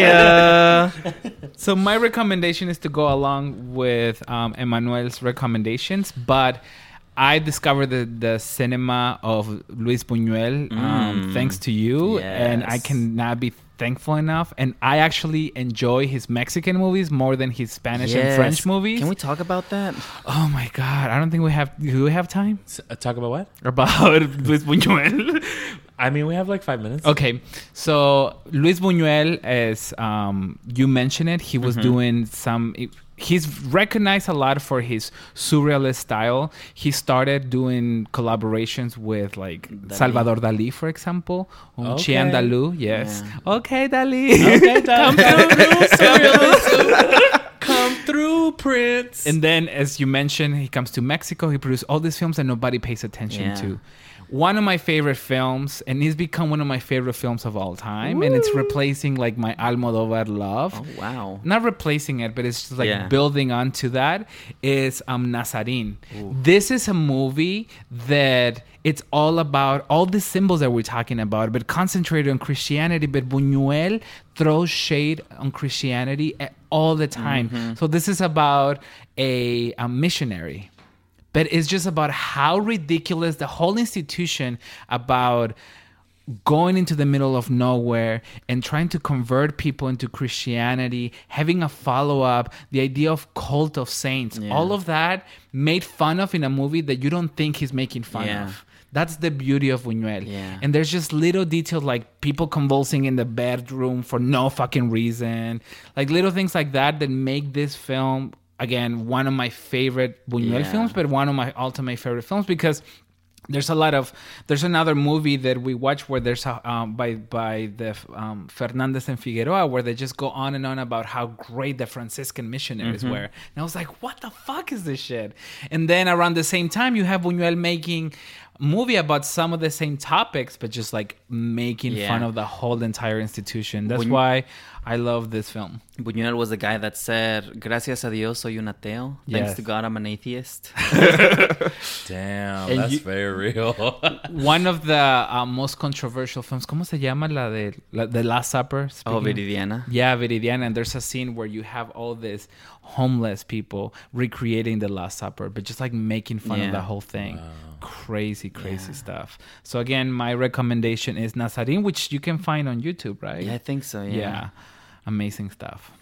Yeah. So my recommendation is to go along with um, Emmanuel's recommendations, but I discovered the, the cinema of Luis Buñuel um, Mm. thanks to you, and I Yes. cannot be thankful enough. And I actually enjoy his Mexican movies more than his Spanish and French Yes. movies. Can we talk about that? Oh my god! I don't think we have. Do we have time S- uh, talk about what? about Luis Buñuel? I mean, we have like five minutes. Okay, so Luis Buñuel, as um, you mentioned it, he was doing some. He's recognized a lot for his surrealist style. He started doing collaborations with like Dali. Salvador Dali, for example, un Okay. Chien Dalu. Yes. Yeah. Okay, Dali. Okay, Come Dali. through. Come through, Prince. And then, as you mentioned, he comes to Mexico. He produced all these films that nobody pays attention Yeah. to. One of my favorite films, and it's become one of my favorite films of all time. And it's replacing like my Almodovar love. Oh, wow. Not replacing it, but it's just like Yeah. building onto that. Is um, Nazarin. This is a movie that it's all about all the symbols that we're talking about, but concentrated on Christianity. But Buñuel throws shade on Christianity a- all the time. Mm-hmm. So this is about a, a missionary. But it's just about how ridiculous the whole institution about going into the middle of nowhere and trying to convert people into Christianity, having a follow-up, the idea of cult of saints, Yeah. all of that made fun of in a movie that you don't think he's making fun Yeah. of. That's the beauty of Buñuel. Yeah. And there's just little details like people convulsing in the bedroom for no fucking reason. Like little things like that that make this film, again, one of my favorite Buñuel Yeah. films, but one of my ultimate favorite films because there's a lot of there's another movie that we watch where there's a, um, by by the um, Fernandez and Figueroa where they just go on and on about how great the Franciscan missionaries were, and I was like, what the fuck is this shit? And then around the same time, you have Buñuel making a movie about some of the same topics, but just like making Yeah. fun of the whole entire institution. That's Buñ- why I love this film. Buñuel was the guy that said, "Gracias a Dios soy un ateo. Thanks Yes. to God I'm an atheist." Damn, And that's you- very real. One of the uh, most controversial films. ¿Cómo se llama la de la, The Last Supper? Oh, Speaking- Viridiana. Yeah, Viridiana. And there's a scene where you have all these homeless people recreating the Last Supper, but just like making fun Yeah. of the whole thing. Crazy, crazy Yeah. stuff. So again, my recommendation is Nazarin, which you can find on YouTube, right? Yeah, I think so. Yeah. Yeah. Amazing stuff.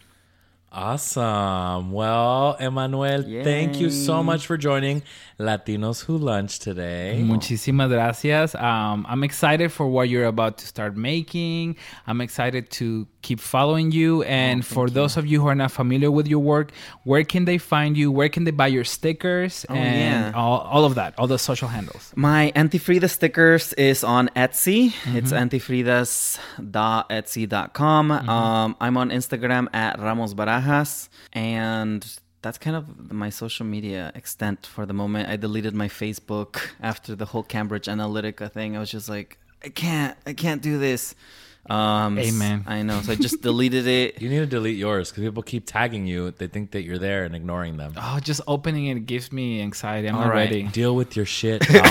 Awesome. Well, Emmanuel, thank you so Yay. much for joining Latinos Who Lunch today. Muchísimas gracias. Um, I'm excited for what you're about to start making. I'm excited to keep following you. And for those of you who are not familiar with your work, where can they find you? Where can they buy your stickers? Oh, and yeah. all, all of that, all the social handles. My Antifrida stickers is on Etsy. It's antifridas dot etsy dot com. Um, I'm on Instagram at Ramos Barajas. And that's kind of my social media extent for the moment. I deleted my Facebook after the whole Cambridge Analytica thing. I was just like, I can't, I can't do this. Um, Amen. I know. So I just deleted it. You need to delete yours because people keep tagging you. They think that you're there and ignoring them. Oh, just opening it gives me anxiety. I'm All not right. ready. Deal with your shit. dog.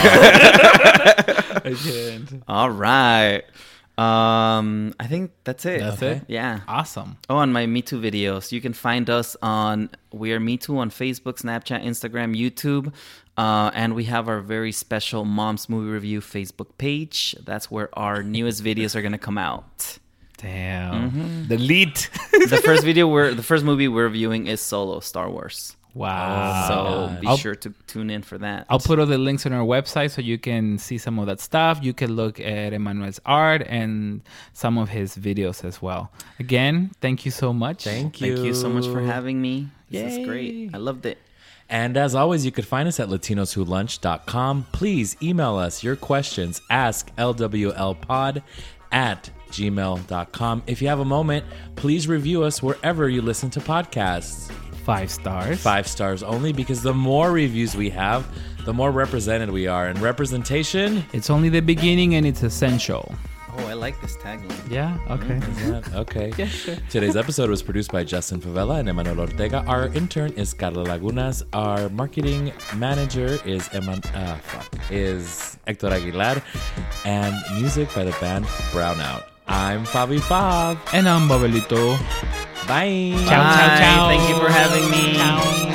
I can't. All right. Um, I think that's it. That's it? Yeah. Awesome. Oh, and my Me Too videos. You can find us on We Are Me Too on Facebook, Snapchat, Instagram, YouTube. Uh, and we have our very special Mom's Movie Review Facebook page. That's where our newest videos are going to come out. Damn. Delete. The first video we're, the first movie we're reviewing is Solo, Star Wars. Wow. So God. be I'll- sure to tune in for that. I'll put all the links on our website so you can see some of that stuff. You can look at Emmanuel's art and some of his videos as well. Again, thank you so much. Thank you. Thank you so much for having me. This Yay. is great. I loved it. And as always, you could find us at latinos who lunch dot com. Please email us your questions. Ask L W L pod at gmail dot com. If you have a moment, please review us wherever you listen to podcasts. Five stars. Five stars only, because the more reviews we have, the more represented we are. And representation... It's only the beginning and it's essential. Oh, I like this tagline. Yeah? Okay. Yeah, okay. Yeah, sure. Today's episode was produced by Justin Favela and Emmanuel Ortega. Our intern is Carla Lagunas. Our marketing manager is Eman- uh, fuck, is Hector Aguilar. And music by the band Brownout. I'm Fabi Fab. And I'm Babelito. Bye. Ciao, ciao, Bye. ciao. Thank you for having me. Ciao.